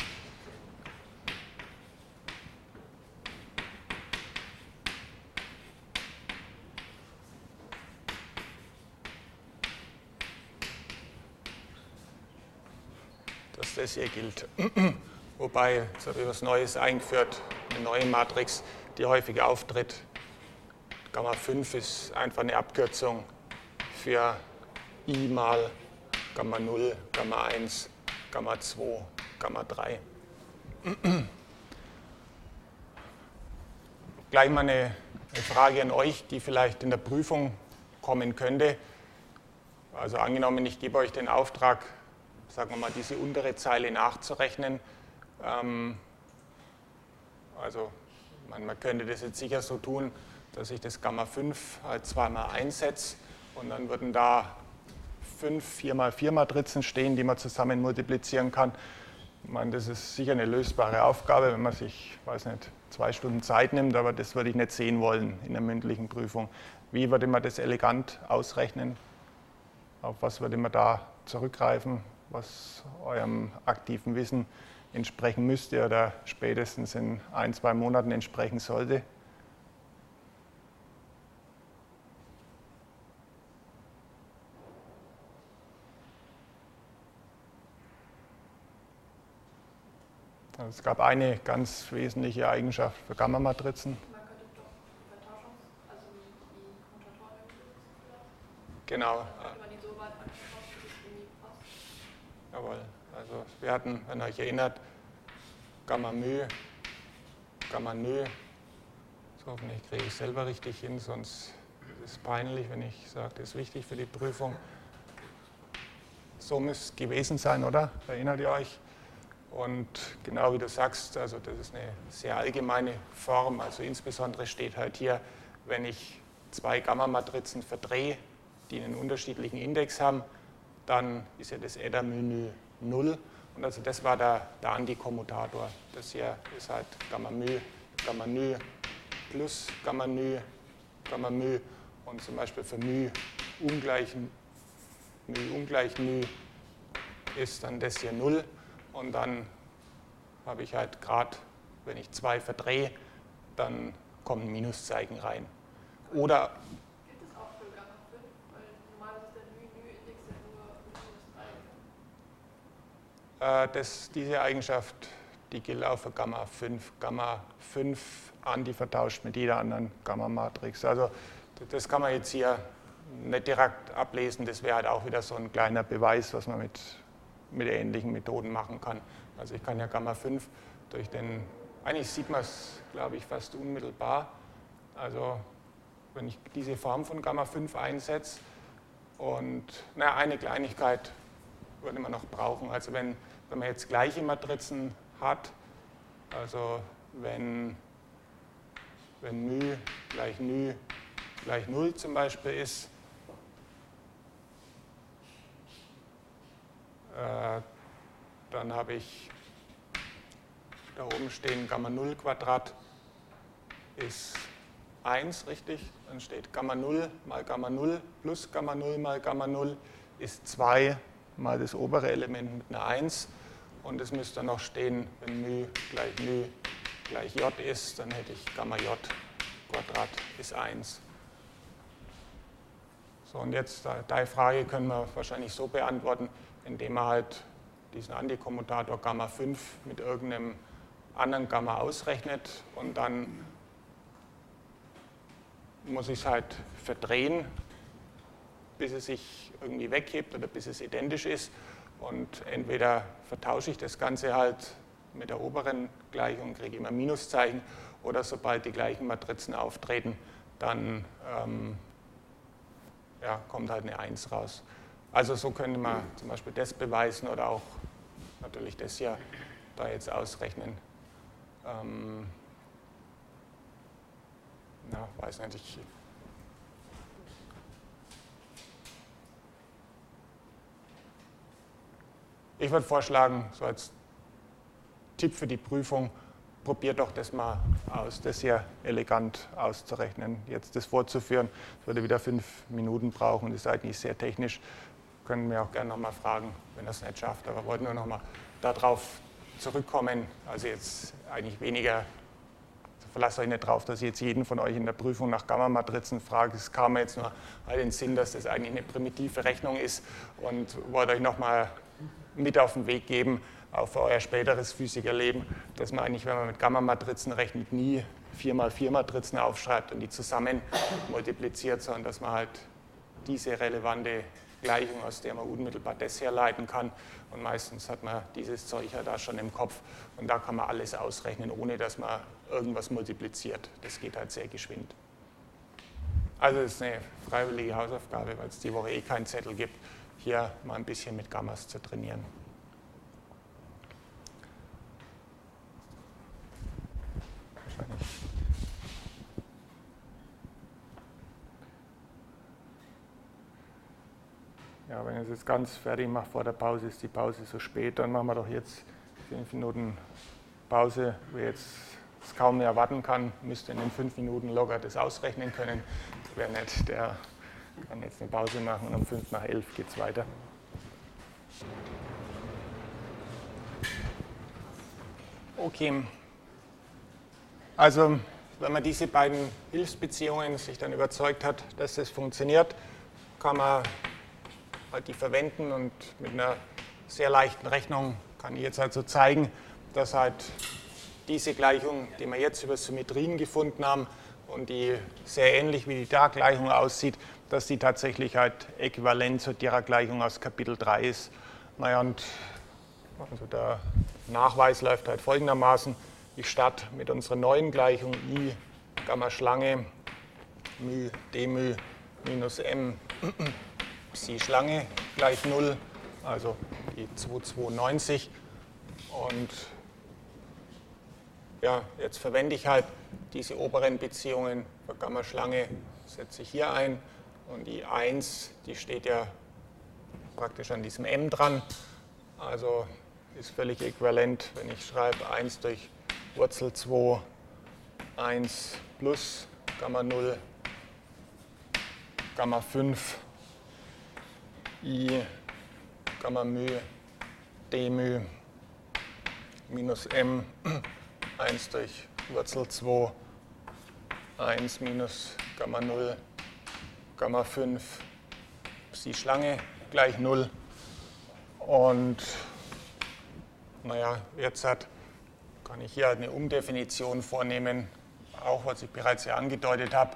Dass das hier gilt. Wobei, jetzt habe ich was Neues eingeführt, eine neue Matrix, die häufig auftritt. Gamma fünf ist einfach eine Abkürzung für I mal Gamma null, Gamma eins, Gamma zwei, Gamma drei. Gleich mal eine, eine Frage an euch, die vielleicht in der Prüfung kommen könnte. Also angenommen, ich gebe euch den Auftrag, sagen wir mal, diese untere Zeile nachzurechnen. Ähm, also man, man könnte das jetzt sicher so tun, dass ich das Gamma fünf halt zweimal einsetze und dann würden da fünf vier mal vier Matrizen stehen, die man zusammen multiplizieren kann. Ich meine, das ist sicher eine lösbare Aufgabe, wenn man sich, weiß nicht, zwei Stunden Zeit nimmt, aber das würde ich nicht sehen wollen in der mündlichen Prüfung. Wie würde man das elegant ausrechnen? Auf was würde man da zurückgreifen, was eurem aktiven Wissen entsprechen müsste oder spätestens in ein, zwei Monaten entsprechen sollte? Also es gab eine ganz wesentliche Eigenschaft für Gamma-Matrizen. Man könnte doch Vertauschungs-, also die Mutatoren irgendwie. Genau. Dann könnte man die so weit antauschen, bis es irgendwie passt. Jawohl. Also wir hatten, wenn ihr euch erinnert, Gamma μ, Gamma nö. So, hoffentlich kriege ich selber richtig hin, sonst ist es peinlich, wenn ich sage, das ist wichtig für die Prüfung. So müsste es gewesen sein, oder? Erinnert ihr euch? Und genau wie du sagst, also das ist eine sehr allgemeine Form. Also insbesondere steht halt hier, wenn ich zwei Gamma-Matrizen verdrehe, die einen unterschiedlichen Index haben, dann ist ja das Äther-Menü null. Und also das war der, der Antikommutator. Das hier ist halt Gamma μ, Gamma nö plus Gamma nö, Gamma μ. Und zum Beispiel für μ ungleich μ ungleich μ ist dann das hier null. Und dann habe ich halt gerade, wenn ich zwei verdrehe, dann kommt ein Minuszeichen rein. Oder Gibt es auch für Gamma fünf? Weil normalerweise ist der μ-Index ja nur minus drei. äh, das, diese Eigenschaft, die gilt auch für Gamma fünf. Gamma fünf antivertauscht mit jeder anderen Gamma-Matrix. Also das kann man jetzt hier nicht direkt ablesen. Das wäre halt auch wieder so ein kleiner Beweis, was man mit mit ähnlichen Methoden machen kann. Also ich kann ja Gamma fünf durch den, eigentlich sieht man es, glaube ich, fast unmittelbar. Also wenn ich diese Form von Gamma fünf einsetze und naja, eine Kleinigkeit würde man noch brauchen. Also wenn, wenn man jetzt gleiche Matrizen hat, also wenn, wenn μ gleich νu gleich null zum Beispiel ist, dann habe ich da oben stehen Gamma null Quadrat ist eins, richtig? Dann steht Gamma null mal Gamma null plus Gamma null mal Gamma null ist zwei mal das obere Element mit einer eins. Und es müsste dann noch stehen, wenn μ gleich μ gleich j ist, dann hätte ich Gamma j Quadrat ist eins. So, und jetzt die Frage können wir wahrscheinlich so beantworten, indem wir halt diesen Antikommutator Gamma fünf mit irgendeinem anderen Gamma ausrechnet und dann muss ich es halt verdrehen, bis es sich irgendwie weghebt oder bis es identisch ist und entweder vertausche ich das Ganze halt mit der oberen Gleichung, kriege ich immer Minuszeichen, oder sobald die gleichen Matrizen auftreten, dann ähm, ja, kommt halt eine eins raus. Also so könnte man zum Beispiel das beweisen oder auch natürlich das hier da jetzt ausrechnen. Ähm, na, weiß nicht, ich Ich würde vorschlagen, so als Tipp für die Prüfung, probiert doch das mal aus, das hier elegant auszurechnen. Jetzt das vorzuführen, das würde wieder fünf Minuten brauchen, das ist eigentlich sehr technisch. Können wir auch gerne nochmal fragen, wenn das nicht schafft, aber wollten nur nochmal darauf zurückkommen. Also jetzt eigentlich weniger, also verlasst euch nicht drauf, dass ich jetzt jeden von euch in der Prüfung nach Gamma-Matrizen frage. Es kam mir jetzt nur all den Sinn, dass das eigentlich eine primitive Rechnung ist und wollte euch nochmal mit auf den Weg geben, auch für euer späteres Physikerleben, dass man eigentlich, wenn man mit Gamma-Matrizen rechnet, nie vier mal vier Matrizen aufschreibt und die zusammen multipliziert, sondern dass man halt diese relevante Gleichung, aus der man unmittelbar das herleiten kann. Und meistens hat man dieses Zeug ja da schon im Kopf und da kann man alles ausrechnen, ohne dass man irgendwas multipliziert. Das geht halt sehr geschwind. Also das ist eine freiwillige Hausaufgabe, weil es die Woche eh keinen Zettel gibt, hier mal ein bisschen mit Gammas zu trainieren. Wahrscheinlich. Ja, wenn ich es jetzt ganz fertig mache vor der Pause, ist die Pause so spät, dann machen wir doch jetzt fünf Minuten Pause. Wer jetzt es kaum mehr erwarten kann, müsste in den fünf Minuten locker das ausrechnen können. Wer nicht, der kann jetzt eine Pause machen und um fünf nach elf geht es weiter. Okay. Also, wenn man diese beiden Hilfsbeziehungen sich dann überzeugt hat, dass das funktioniert, kann man halt die verwenden und mit einer sehr leichten Rechnung kann ich jetzt also zeigen, dass halt diese Gleichung, die wir jetzt über Symmetrien gefunden haben und die sehr ähnlich wie die Dirac-Gleichung aussieht, dass die tatsächlich halt äquivalent zur Dirac-Gleichung aus Kapitel drei ist. Naja, und also der Nachweis läuft halt folgendermaßen. Ich starte mit unserer neuen Gleichung I Gamma Schlange μ d μ minus m Psi Schlange gleich null, also die zweihundertzweiundneunzig. Und ja, jetzt verwende ich halt diese oberen Beziehungen für Gamma Schlange, setze ich hier ein. Und die eins, die steht ja praktisch an diesem m dran. Also ist völlig äquivalent, wenn ich schreibe eins durch Wurzel zwei, eins plus Gamma null, Gamma fünf, I Gamma μ d μ minus m, eins durch Wurzel zwei, eins minus Gamma null, Gamma fünf, Psi Schlange gleich null. Und naja, jetzt hat, kann ich hier halt eine Umdefinition vornehmen, auch was ich bereits ja angedeutet habe.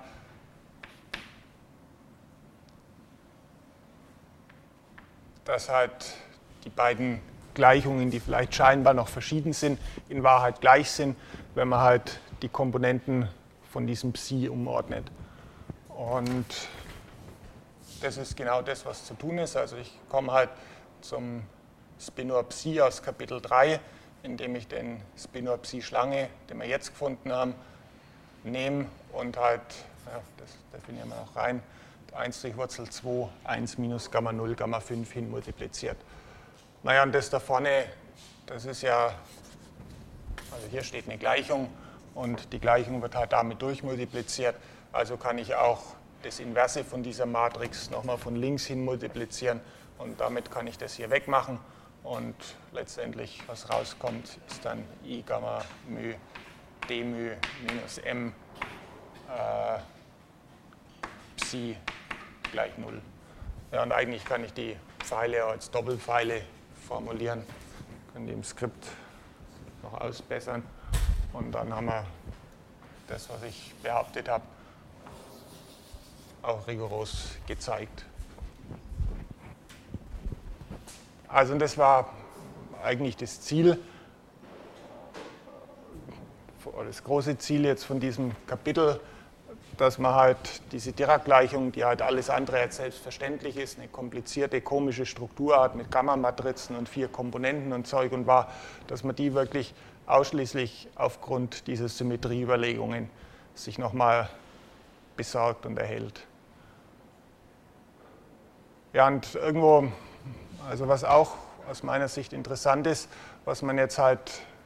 Dass halt die beiden Gleichungen, die vielleicht scheinbar noch verschieden sind, in Wahrheit gleich sind, wenn man halt die Komponenten von diesem Psi umordnet. Und das ist genau das, was zu tun ist. Also ich komme halt zum Spinor Psi aus Kapitel drei, indem ich den Spinor Psi Schlange, den wir jetzt gefunden haben, nehme und halt, ja, das definieren wir noch rein, eins durch Wurzel zwei, eins minus Gamma null, Gamma fünf hin multipliziert. Naja, und das da vorne, das ist ja, also hier steht eine Gleichung und die Gleichung wird halt damit durchmultipliziert. Also kann ich auch das Inverse von dieser Matrix nochmal von links hin multiplizieren und damit kann ich das hier wegmachen. Und letztendlich, was rauskommt, ist dann I Gamma μ d μ minus m äh, Psi gleich null. Ja, und eigentlich kann ich die Pfeile als Doppelpfeile formulieren. Können die im Skript noch ausbessern. Und dann haben wir das, was ich behauptet habe, auch rigoros gezeigt. Also das war eigentlich das Ziel. das große Ziel jetzt von diesem Kapitel, dass man halt diese Dirac-Gleichung, die halt alles andere als selbstverständlich ist, eine komplizierte, komische Struktur hat mit Gamma-Matrizen und vier Komponenten und Zeug und war, dass man die wirklich ausschließlich aufgrund dieser Symmetrieüberlegungen sich nochmal besorgt und erhält. Ja, und irgendwo, also was auch aus meiner Sicht interessant ist, was man jetzt halt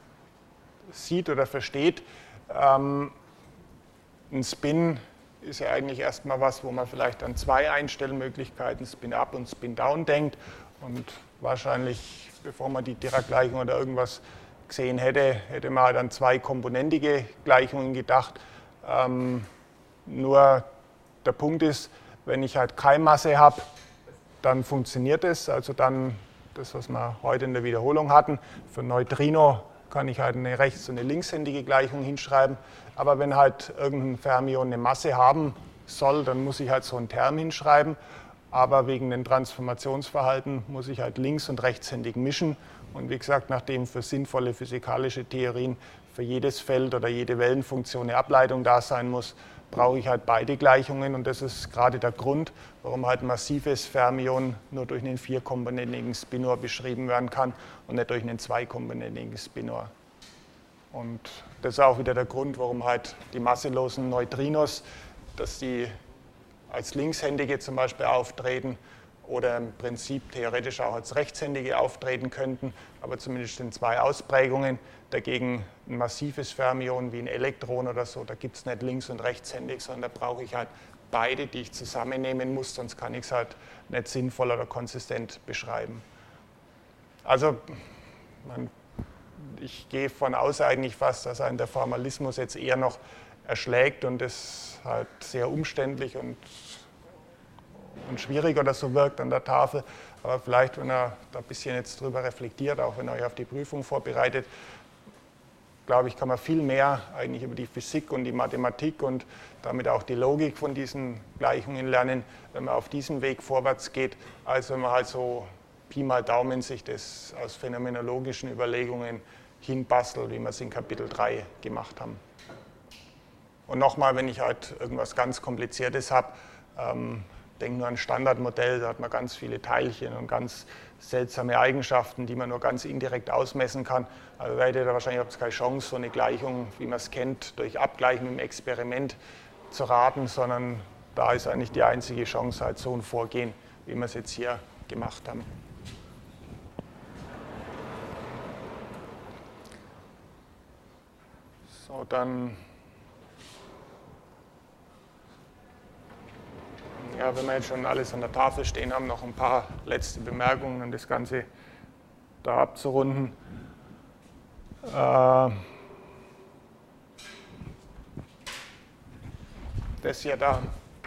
sieht oder versteht, ähm, ein Spin ist ja eigentlich erstmal was, wo man vielleicht an zwei Einstellmöglichkeiten, Spin-Up und Spin-Down denkt. Und wahrscheinlich, bevor man die Dirac-Gleichung oder irgendwas gesehen hätte, hätte man halt an zwei komponentige Gleichungen gedacht. Ähm, nur der Punkt ist, wenn ich halt keine Masse habe, dann funktioniert es. Also dann das, was wir heute in der Wiederholung hatten, für Neutrino kann ich halt eine rechts- und eine linkshändige Gleichung hinschreiben. Aber wenn halt irgendein Fermion eine Masse haben soll, dann muss ich halt so einen Term hinschreiben. Aber wegen dem Transformationsverhalten muss ich halt links- und rechtshändig mischen. Und wie gesagt, nachdem für sinnvolle physikalische Theorien für jedes Feld oder jede Wellenfunktion eine Ableitung da sein muss, brauche ich halt beide Gleichungen. Und das ist gerade der Grund, warum halt ein massives Fermion nur durch einen vierkomponentigen Spinor beschrieben werden kann und nicht durch einen zweikomponentigen Spinor. Und das ist auch wieder der Grund, warum halt die masselosen Neutrinos, dass die als Linkshändige zum Beispiel auftreten oder im Prinzip theoretisch auch als Rechtshändige auftreten könnten, aber zumindest in zwei Ausprägungen. Dagegen ein massives Fermion wie ein Elektron oder so, da gibt es nicht links- und rechtshändig, sondern da brauche ich halt beide, die ich zusammennehmen muss, sonst kann ich es halt nicht sinnvoll oder konsistent beschreiben. Also man, ich gehe von aus eigentlich fast, dass einen der Formalismus jetzt eher noch erschlägt und es halt sehr umständlich und, und schwierig oder so wirkt an der Tafel. Aber vielleicht, wenn ihr da ein bisschen jetzt drüber reflektiert, auch wenn ihr euch auf die Prüfung vorbereitet, glaube ich, kann man viel mehr eigentlich über die Physik und die Mathematik und damit auch die Logik von diesen Gleichungen lernen, wenn man auf diesem Weg vorwärts geht, als wenn man halt so Pi mal Daumen sich das aus phänomenologischen Überlegungen hinbastelt, wie wir es in Kapitel drei gemacht haben. Und nochmal, wenn ich halt irgendwas ganz Kompliziertes habe, ähm, denke nur an ein Standardmodell, da hat man ganz viele Teilchen und ganz seltsame Eigenschaften, die man nur ganz indirekt ausmessen kann. Also da hätte ihr wahrscheinlich habt ihr keine Chance, so eine Gleichung, wie man es kennt, durch Abgleichen im Experiment zu raten, sondern da ist eigentlich die einzige Chance, halt so ein Vorgehen, wie wir es jetzt hier gemacht haben. So, dann, ja, wenn wir jetzt schon alles an der Tafel stehen haben, noch ein paar letzte Bemerkungen, um das Ganze da abzurunden. Äh, das hier da,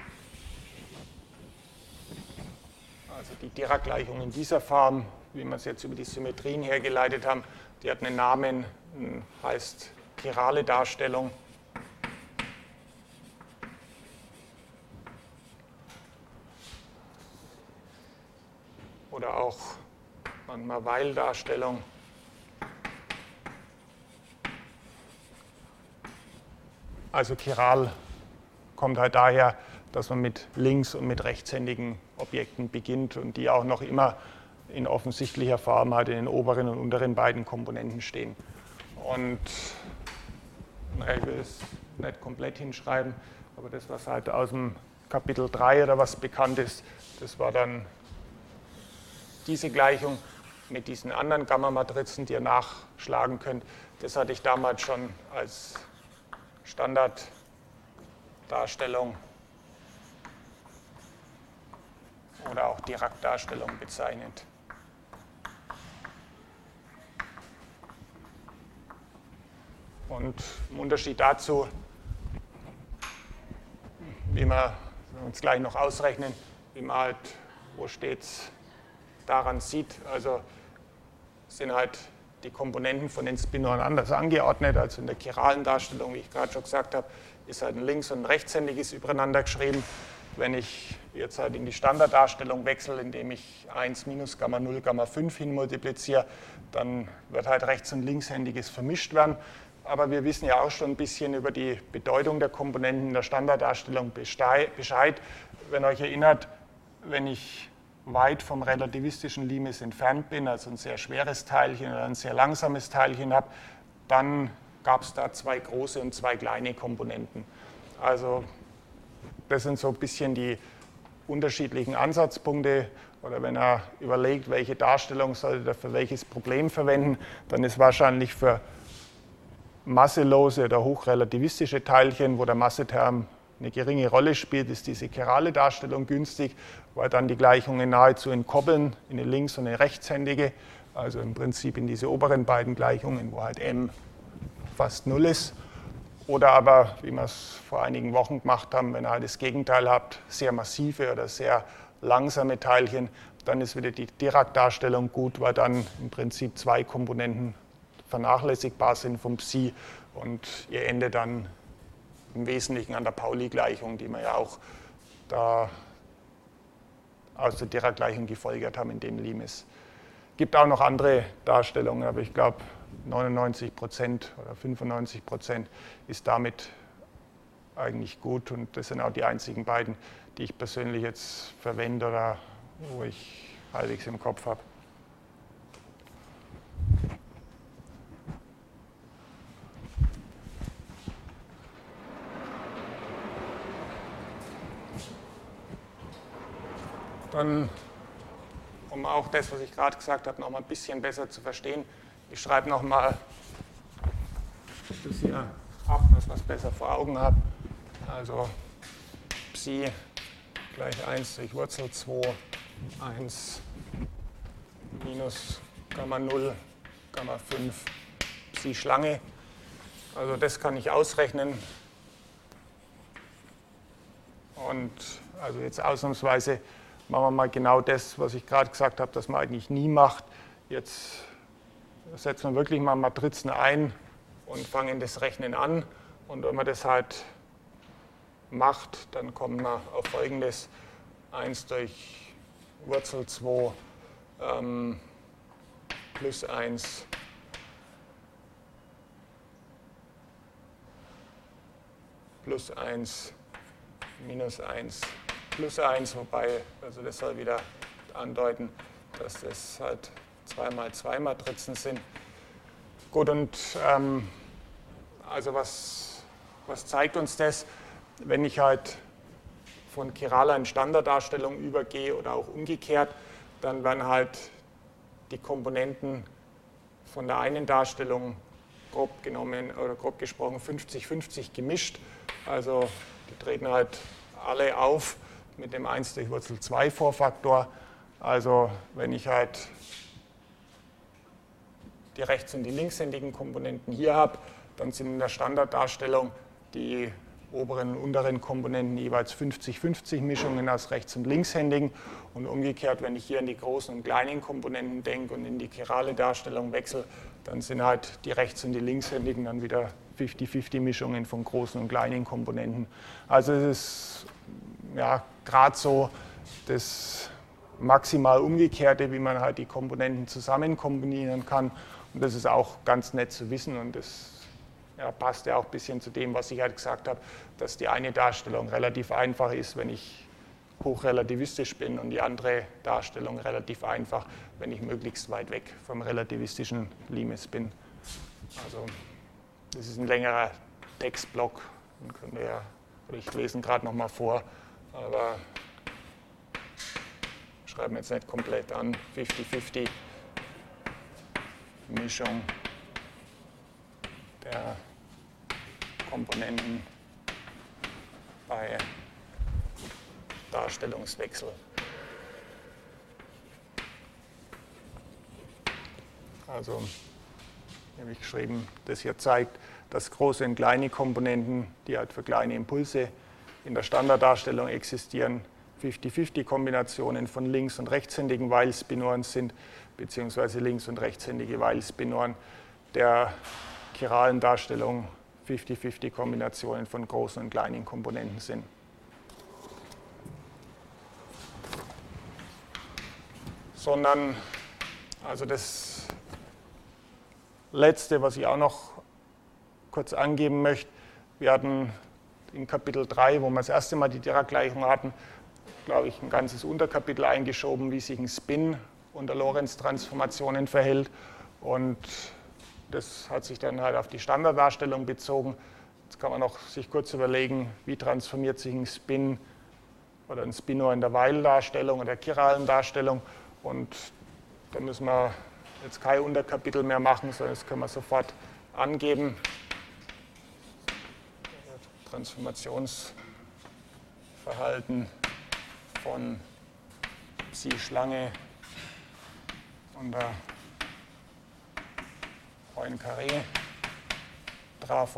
also die Dirac-Gleichung in dieser Form, wie wir es jetzt über die Symmetrien hergeleitet haben, die hat einen Namen, heißt chirale Darstellung. Oder auch manchmal Weil-Darstellung. Also chiral kommt halt daher, dass man mit links- und mit rechtshändigen Objekten beginnt und die auch noch immer in offensichtlicher Form halt in den oberen und unteren beiden Komponenten stehen. Und ich will es nicht komplett hinschreiben, aber das, was halt aus dem Kapitel drei oder was bekannt ist, das war dann diese Gleichung mit diesen anderen Gamma-Matrizen, die ihr nachschlagen könnt. Das hatte ich damals schon als Standarddarstellung oder auch Dirac-Darstellung bezeichnet. Und im Unterschied dazu, wie wir uns gleich noch ausrechnen, wie man halt, wo steht's, daran sieht, also sind halt die Komponenten von den Spinoren anders angeordnet, also in der chiralen Darstellung, wie ich gerade schon gesagt habe, ist halt ein links- und ein rechtshändiges übereinander geschrieben. Wenn ich jetzt halt in die Standarddarstellung wechsle, indem ich eins minus Gamma null Gamma fünf hin multipliziere, dann wird halt rechts- und linkshändiges vermischt werden. aber wir wissen ja auch schon ein bisschen über die Bedeutung der Komponenten in der Standarddarstellung Bescheid. Wenn ihr euch erinnert, wenn ich weit vom relativistischen Limes entfernt bin, also ein sehr schweres Teilchen oder ein sehr langsames Teilchen habe, dann gab es da zwei große und zwei kleine Komponenten. Also das sind so ein bisschen die unterschiedlichen Ansatzpunkte. Oder wenn er überlegt, welche Darstellung sollte er für welches Problem verwenden, dann ist wahrscheinlich für masselose oder hochrelativistische Teilchen, wo der Masseterm eine geringe Rolle spielt, ist diese chirale Darstellung günstig, weil dann die Gleichungen nahezu entkoppeln in eine links- und eine rechtshändige, also im Prinzip in diese oberen beiden Gleichungen, wo halt m fast null ist. Oder aber, wie wir es vor einigen Wochen gemacht haben, wenn ihr halt das Gegenteil habt, sehr massive oder sehr langsame Teilchen, dann ist wieder die Dirac-Darstellung gut, weil dann im Prinzip zwei Komponenten vernachlässigbar sind vom Psi und ihr endet dann im Wesentlichen an der Pauli-Gleichung, die wir ja auch da aus der Dirac-Gleichung gefolgert haben in dem Limes. Es gibt auch noch andere Darstellungen, aber ich glaube neunundneunzig Prozent oder fünfundneunzig Prozent ist damit eigentlich gut und das sind auch die einzigen beiden, die ich persönlich jetzt verwende oder wo ich halbwegs im Kopf habe. Dann, um auch das, was ich gerade gesagt habe, noch mal ein bisschen besser zu verstehen, ich schreibe noch mal das hier ab, dass man es besser vor Augen hat. Also Psi gleich eins durch Wurzel zwei, eins minus Gamma null, Gamma fünf, Psi Schlange. Also das kann ich ausrechnen. Und also jetzt ausnahmsweise machen wir mal genau das, was ich gerade gesagt habe, dass man eigentlich nie macht. Jetzt setzen wir wirklich mal Matrizen ein und fangen das Rechnen an. Und wenn man das halt macht, dann kommen wir auf Folgendes. eins durch Wurzel zwei ähm, plus eins plus eins minus eins plus eins, wobei, also das soll wieder andeuten, dass das halt zwei mal zwei Matrizen sind. Gut, und ähm, also was, was zeigt uns das? Wenn ich halt von chiraler in Standarddarstellung übergehe oder auch umgekehrt, dann werden halt die Komponenten von der einen Darstellung grob genommen oder grob gesprochen fünfzig fünfzig gemischt. Also die treten halt alle auf mit dem eins durch Wurzel zwei Vorfaktor. Also wenn ich halt die rechts- und die linkshändigen Komponenten hier habe, dann sind in der Standarddarstellung die oberen und unteren Komponenten jeweils fünfzig fünfzig Mischungen aus rechts- und linkshändigen. Und umgekehrt, wenn ich hier an die großen und kleinen Komponenten denke und in die chirale Darstellung wechsle, dann sind halt die rechts- und die linkshändigen dann wieder fünfzig fünfzig Mischungen von großen und kleinen Komponenten. Also es ist ja gerade so das maximal Umgekehrte, wie man halt die Komponenten zusammen kombinieren kann. Und das ist auch ganz nett zu wissen und das ja, passt ja auch ein bisschen zu dem, was ich halt gesagt habe, dass die eine Darstellung relativ einfach ist, wenn ich hochrelativistisch bin und die andere Darstellung relativ einfach, wenn ich möglichst weit weg vom relativistischen Limes bin. Also das ist ein längerer Textblock, den könnt ihr ja, ich lese ihn gerade nochmal vor, aber schreiben wir jetzt nicht komplett an, fünfzig fünfzig Mischung der Komponenten bei Darstellungswechsel. Also, hier habe ich geschrieben, das hier zeigt, dass große und kleine Komponenten, die halt für kleine Impulse in der Standarddarstellung existieren, fünfzig fünfzig Kombinationen von links- und rechtshändigen Weil-Spinoren sind, beziehungsweise links- und rechtshändige Weil-Spinoren der chiralen Darstellung fünfzig fünfzig Kombinationen von großen und kleinen Komponenten sind. Sondern, also das Letzte, was ich auch noch kurz angeben möchte. Wir hatten in Kapitel drei, wo wir das erste Mal die Dirac-Gleichung hatten, glaube ich, ein ganzes Unterkapitel eingeschoben, wie sich ein Spin unter Lorentz-Transformationen verhält. Und das hat sich dann halt auf die Standarddarstellung bezogen. Jetzt kann man noch sich kurz überlegen, wie transformiert sich ein Spin oder ein Spinor in der Weil-Darstellung oder der chiralen Darstellung. Und da müssen wir jetzt kein Unterkapitel mehr machen, sondern das können wir sofort angeben. Transformationsverhalten von Psi-Schlange unter Poincaré-Trafo.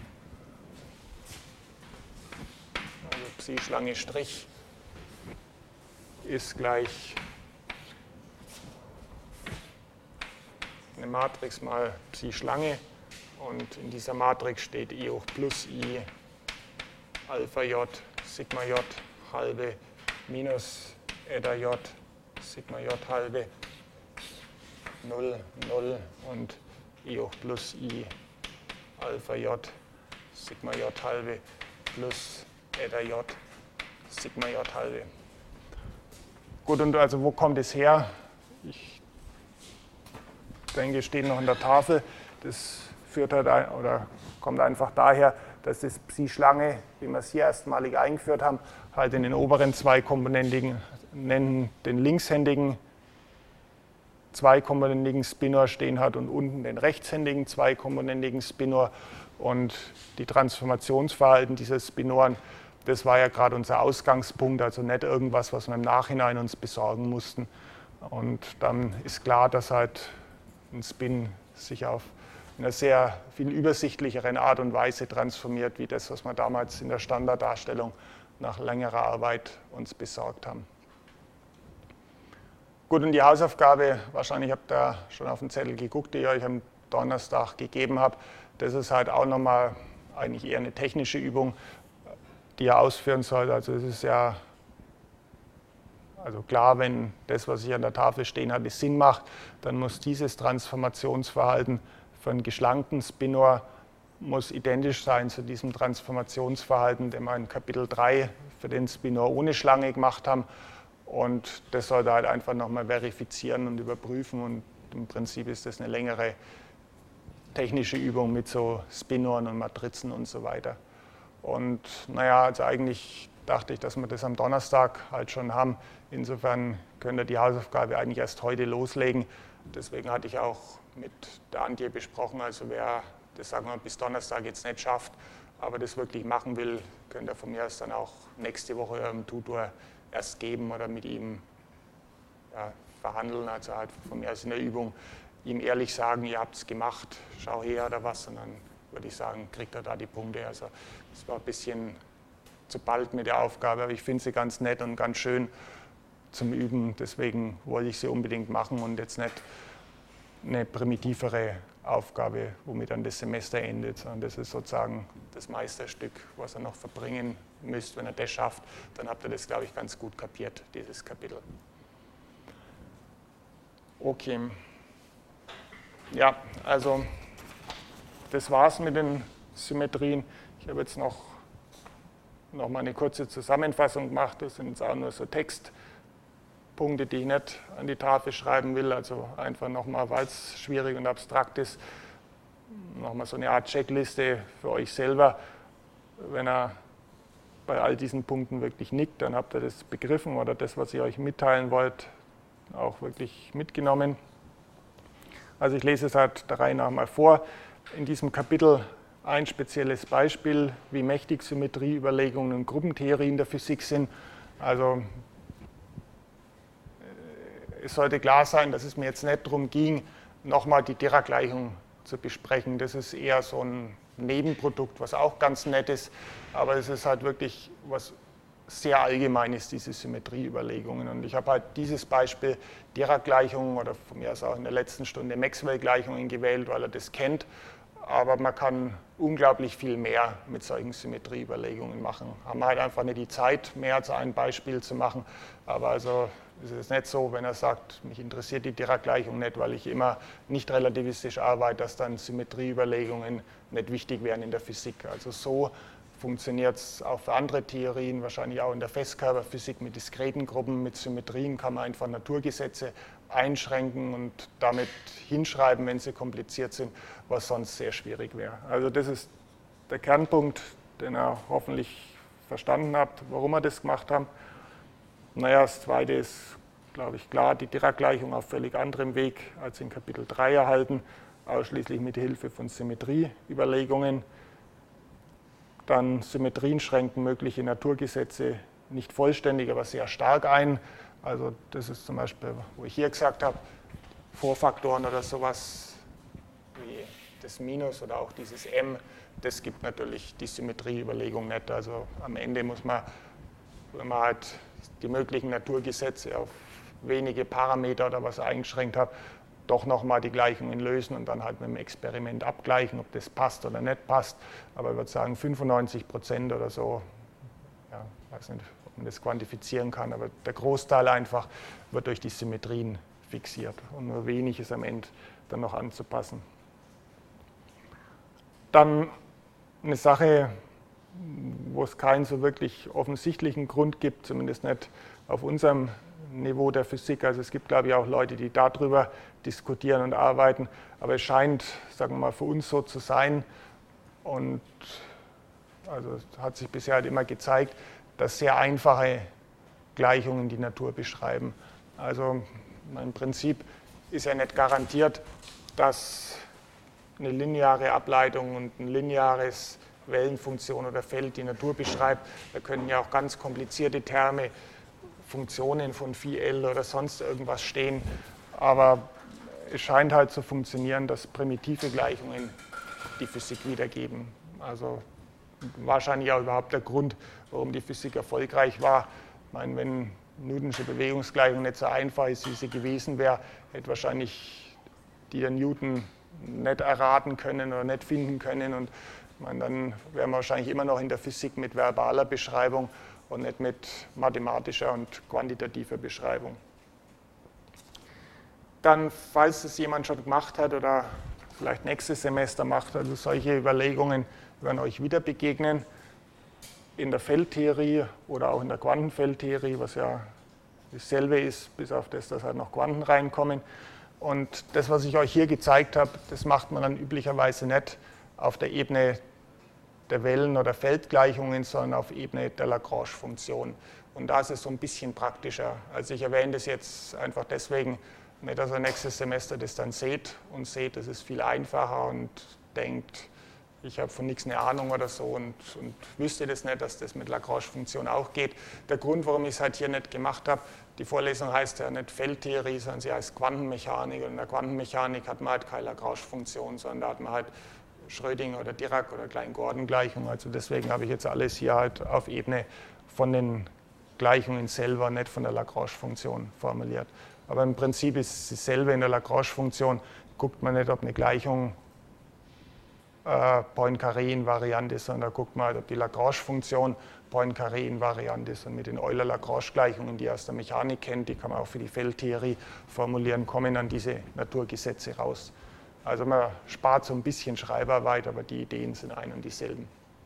Also Psi-Schlange Strich ist gleich eine Matrix mal Psi-Schlange und in dieser Matrix steht I hoch plus I Alpha J Sigma J halbe minus Eta J Sigma J halbe null, null und I hoch plus I Alpha J Sigma J halbe plus Eta J Sigma J halbe. Gut, und also wo kommt es her? Ich denke, es steht noch an der Tafel. Das führt halt ein, oder kommt einfach daher, dass das Psi-Schlange, wie wir es hier erstmalig eingeführt haben, halt in den oberen zwei komponentigen, nennen den linkshändigen zweikomponentigen Spinor stehen hat und unten den rechtshändigen zweikomponentigen Spinor. Und die Transformationsverhalten dieser Spinoren, das war ja gerade unser Ausgangspunkt, also nicht irgendwas, was wir im Nachhinein uns besorgen mussten. Und dann ist klar, dass halt ein Spin sich auf in einer sehr viel übersichtlicheren Art und Weise transformiert, wie das, was wir damals in der Standarddarstellung nach längerer Arbeit uns besorgt haben. Gut, und die Hausaufgabe, wahrscheinlich habt ihr schon auf den Zettel geguckt, die ich euch am Donnerstag gegeben habe, das ist halt auch nochmal eigentlich eher eine technische Übung, die ihr ausführen sollt. Also es ist ja also klar, wenn das, was ich an der Tafel stehen hatte, Sinn macht, dann muss dieses Transformationsverhalten für einen geschlankten Spinor muss identisch sein zu diesem Transformationsverhalten, den wir in Kapitel drei für den Spinor ohne Schlange gemacht haben. Und das sollte halt einfach nochmal verifizieren und überprüfen. Und im Prinzip ist das eine längere technische Übung mit so Spinoren und Matrizen und so weiter. Und naja, also eigentlich dachte ich, dass wir das am Donnerstag halt schon haben. Insofern könnt ihr die Hausaufgabe eigentlich erst heute loslegen. Deswegen hatte ich auch mit der Antje besprochen, also wer das sagen wir bis Donnerstag jetzt nicht schafft, aber das wirklich machen will, könnt ihr von mir aus dann auch nächste Woche eurem Tutor erst geben oder mit ihm ja, verhandeln. Also halt von mir aus in der Übung ihm ehrlich sagen, ihr habt es gemacht, schau her oder was, und dann würde ich sagen, kriegt er da die Punkte. Also es war ein bisschen zu bald mit der Aufgabe, aber ich finde sie ganz nett und ganz schön zum Üben. Deswegen wollte ich sie unbedingt machen und jetzt nicht eine primitivere Aufgabe, womit dann das Semester endet, sondern das ist sozusagen das Meisterstück, was ihr noch verbringen müsst. Wenn ihr das schafft, dann habt ihr das, glaube ich, ganz gut kapiert, dieses Kapitel. Okay. Ja, also das war's mit den Symmetrien. Ich habe jetzt noch, noch mal eine kurze Zusammenfassung gemacht. Das sind jetzt auch nur so Textpunkte, die ich nicht an die Tafel schreiben will. Also einfach nochmal, weil es schwierig und abstrakt ist, nochmal so eine Art Checkliste für euch selber. Wenn ihr bei all diesen Punkten wirklich nickt, dann habt ihr das begriffen oder das, was ihr euch mitteilen wollt, auch wirklich mitgenommen. Also ich lese es halt der Reihe nach mal vor. In diesem Kapitel ein spezielles Beispiel, wie mächtig Symmetrieüberlegungen und Gruppentheorien der Physik sind. Also es sollte klar sein, dass es mir jetzt nicht darum ging, nochmal die Dirac-Gleichung zu besprechen. Das ist eher so ein Nebenprodukt, was auch ganz nett ist, aber es ist halt wirklich was sehr Allgemeines, diese Symmetrieüberlegungen. Und ich habe halt dieses Beispiel Dirac-Gleichungen oder von mir aus auch in der letzten Stunde Maxwell-Gleichungen gewählt, weil er das kennt. aber man kann unglaublich viel mehr mit solchen Symmetrieüberlegungen machen. Haben wir halt einfach nicht die Zeit, mehr als ein Beispiel zu machen, aber also es ist nicht so, wenn er sagt, mich interessiert die Dirac-Gleichung nicht, weil ich immer nicht relativistisch arbeite, dass dann Symmetrieüberlegungen nicht wichtig wären in der Physik. Also so funktioniert es auch für andere Theorien, wahrscheinlich auch in der Festkörperphysik mit diskreten Gruppen, mit Symmetrien kann man einfach Naturgesetze einschränken und damit hinschreiben, wenn sie kompliziert sind, was sonst sehr schwierig wäre. Also das ist der Kernpunkt, den ihr hoffentlich verstanden habt, warum wir das gemacht haben. Naja, das Zweite ist, glaube ich, klar, die Dirac-Gleichung auf völlig anderem Weg als in Kapitel drei erhalten, ausschließlich mit Hilfe von Symmetrieüberlegungen. Dann Symmetrien schränken mögliche Naturgesetze nicht vollständig, aber sehr stark ein. Also das ist zum Beispiel, wo ich hier gesagt habe, Vorfaktoren oder sowas wie das Minus oder auch dieses M, das gibt natürlich die Symmetrieüberlegung nicht. Also am Ende muss man, wenn man halt die möglichen Naturgesetze auf wenige Parameter oder was eingeschränkt hat, doch nochmal die Gleichungen lösen und dann halt mit dem Experiment abgleichen, ob das passt oder nicht passt. Aber ich würde sagen, fünfundneunzig Prozent oder so, ja, weiß nicht, ob man das quantifizieren kann, aber der Großteil einfach wird durch die Symmetrien fixiert und nur wenig ist am Ende dann noch anzupassen. Dann eine Sache, wo es keinen so wirklich offensichtlichen Grund gibt, zumindest nicht auf unserem Niveau der Physik. Also es gibt, glaube ich, auch Leute, die darüber diskutieren und arbeiten, aber es scheint, sagen wir mal, für uns so zu sein und also es hat sich bisher halt immer gezeigt, dass sehr einfache Gleichungen die Natur beschreiben. Also im Prinzip ist ja nicht garantiert, dass eine lineare Ableitung und ein lineares Wellenfunktion oder Feld die Natur beschreibt. Da können ja auch ganz komplizierte Terme, Funktionen von Phi L oder sonst irgendwas stehen. Aber es scheint halt zu funktionieren, dass primitive Gleichungen die Physik wiedergeben. Also wahrscheinlich auch überhaupt der Grund, warum die Physik erfolgreich war. Ich meine, wenn Newtonsche Bewegungsgleichung nicht so einfach ist, wie sie gewesen wäre, hätte wahrscheinlich die der Newton nicht erraten können oder nicht finden können. Und ich meine, dann wären wir wahrscheinlich immer noch in der Physik mit verbaler Beschreibung und nicht mit mathematischer und quantitativer Beschreibung. Dann, falls es jemand schon gemacht hat oder vielleicht nächstes Semester macht, also solche Überlegungen werden euch wieder begegnen in der Feldtheorie oder auch in der Quantenfeldtheorie, was ja dasselbe ist, bis auf das, dass halt noch Quanten reinkommen. Und das, was ich euch hier gezeigt habe, das macht man dann üblicherweise nicht auf der Ebene der Wellen- oder Feldgleichungen, sondern auf Ebene der Lagrange-Funktion. Und da ist es so ein bisschen praktischer. Also ich erwähne das jetzt einfach deswegen, nicht, dass ihr nächstes Semester das dann seht und seht, das ist viel einfacher und denkt, ich habe von nichts eine Ahnung oder so und, und wüsste das nicht, dass das mit Lagrange-Funktion auch geht. Der Grund, warum ich es halt hier nicht gemacht habe, die Vorlesung heißt ja nicht Feldtheorie, sondern sie heißt Quantenmechanik. Und in der Quantenmechanik hat man halt keine Lagrange-Funktion, sondern da hat man halt Schrödinger oder Dirac oder Klein-Gordon-Gleichung. Also deswegen habe ich jetzt alles hier halt auf Ebene von den Gleichungen selber, nicht von der Lagrange-Funktion formuliert. Aber im Prinzip ist es dasselbe in der Lagrange-Funktion. Guckt man nicht, ob eine Gleichung äh, Poincaré-invariant ist, sondern da guckt man halt, ob die Lagrange-Funktion Poincaré-invariant ist. Und mit den Euler-Lagrange-Gleichungen, die ihr aus der Mechanik kennt, die kann man auch für die Feldtheorie formulieren, kommen dann diese Naturgesetze raus. Also man spart so ein bisschen Schreibarbeit, aber die Ideen sind ein und dieselben.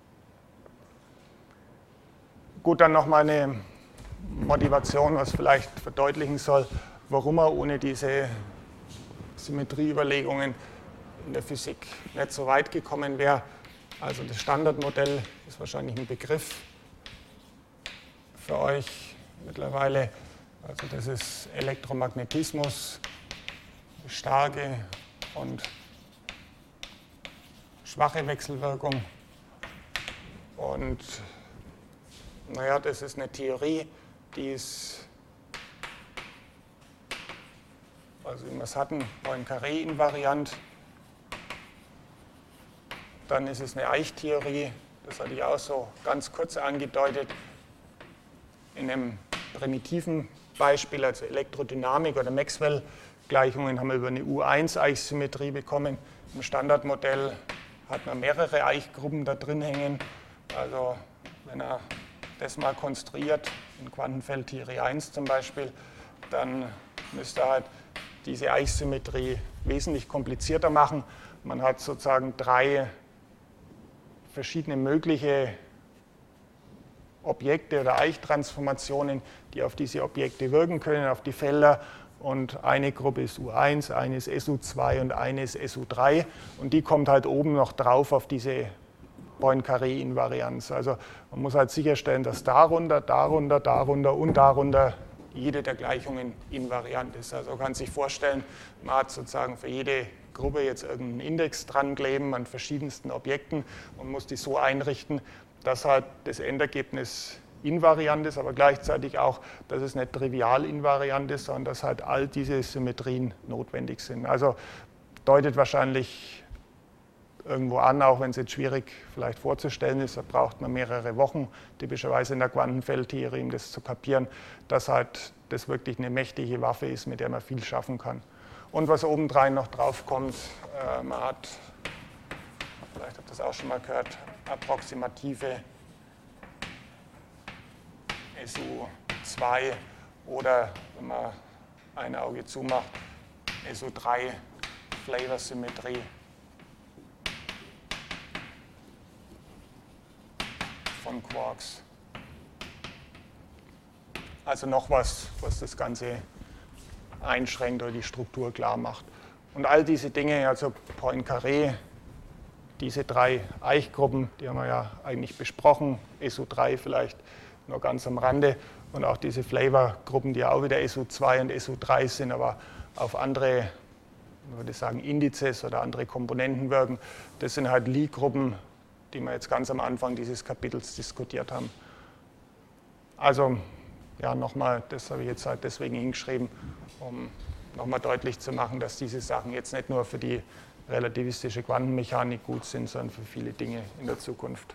Gut, dann noch mal eine Motivation, was vielleicht verdeutlichen soll, warum man ohne diese Symmetrieüberlegungen in der Physik nicht so weit gekommen wäre. Also das Standardmodell ist wahrscheinlich ein Begriff für euch mittlerweile. Also das ist Elektromagnetismus, starke und schwache Wechselwirkung. Und naja, das ist eine Theorie, die ist, also wie wir es hatten, Poincaré-invariant. Dann ist es eine Eichtheorie, das hatte ich auch so ganz kurz angedeutet, in einem primitiven Beispiel, also Elektrodynamik oder Maxwell-Gleichungen haben wir über eine U eins Eichsymmetrie bekommen. Im Standardmodell hat man mehrere Eichgruppen da drin hängen. Also wenn er das mal konstruiert, in Quantenfeld Theorie eins zum Beispiel, dann müsste er halt diese Eichsymmetrie wesentlich komplizierter machen. Man hat sozusagen drei verschiedene mögliche Objekte oder Eichtransformationen, die auf diese Objekte wirken können, auf die Felder. Und eine Gruppe ist U eins, eine ist S U zwei und eine ist S U drei. Und die kommt halt oben noch drauf auf diese Poincaré-Invarianz. Also man muss halt sicherstellen, dass darunter, darunter, darunter und darunter jede der Gleichungen invariant ist. Also man kann sich vorstellen, man hat sozusagen für jede Gruppe jetzt irgendeinen Index dran kleben an verschiedensten Objekten und muss die so einrichten, dass halt das Endergebnis invariant ist, aber gleichzeitig auch, dass es nicht trivial invariant ist, sondern dass halt all diese Symmetrien notwendig sind. Also deutet wahrscheinlich irgendwo an, auch wenn es jetzt schwierig vielleicht vorzustellen ist, da braucht man mehrere Wochen, typischerweise in der Quantenfeldtheorie, um das zu kapieren, dass halt das wirklich eine mächtige Waffe ist, mit der man viel schaffen kann. Und was obendrein noch drauf kommt, äh, man hat, vielleicht habt ihr das auch schon mal gehört, approximative S U zwei oder, wenn man ein Auge zumacht, S U drei Flavor-Symmetrie. Von Quarks. Also noch was, was das Ganze einschränkt oder die Struktur klar macht. Und all diese Dinge, also Poincaré, diese drei Eichgruppen, die haben wir ja eigentlich besprochen, S U drei vielleicht nur ganz am Rande und auch diese Flavor-Gruppen, die ja auch wieder S U zwei und S U drei sind, aber auf andere, würde ich sagen, Indizes oder andere Komponenten wirken. Das sind halt Lie-Gruppen, die wir jetzt ganz am Anfang dieses Kapitels diskutiert haben. Also, ja, nochmal, das habe ich jetzt halt deswegen hingeschrieben, um nochmal deutlich zu machen, dass diese Sachen jetzt nicht nur für die relativistische Quantenmechanik gut sind, sondern für viele Dinge in der Zukunft.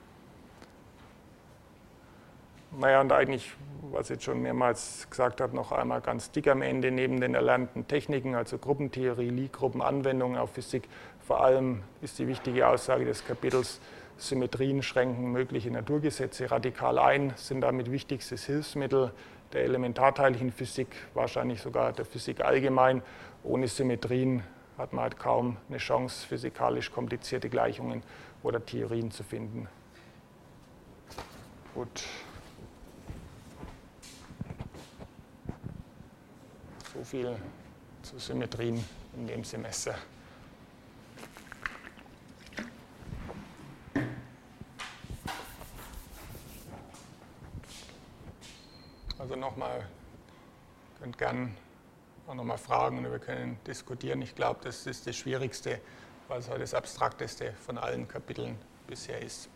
Naja, und eigentlich, was ich jetzt schon mehrmals gesagt habe, noch einmal ganz dick am Ende, neben den erlernten Techniken, also Gruppentheorie, Lie-Gruppen, Anwendungen auf Physik, vor allem ist die wichtige Aussage des Kapitels, Symmetrien schränken mögliche Naturgesetze radikal ein, sind damit wichtigstes Hilfsmittel der Elementarteilchenphysik, wahrscheinlich sogar der Physik allgemein. Ohne Symmetrien hat man halt kaum eine Chance, physikalisch komplizierte Gleichungen oder Theorien zu finden. Gut. So viel zu Symmetrien in dem Semester. Also nochmal, ihr könnt gerne auch nochmal fragen und wir können diskutieren. Ich glaube, das ist das Schwierigste, weil es halt das Abstrakteste von allen Kapiteln bisher ist.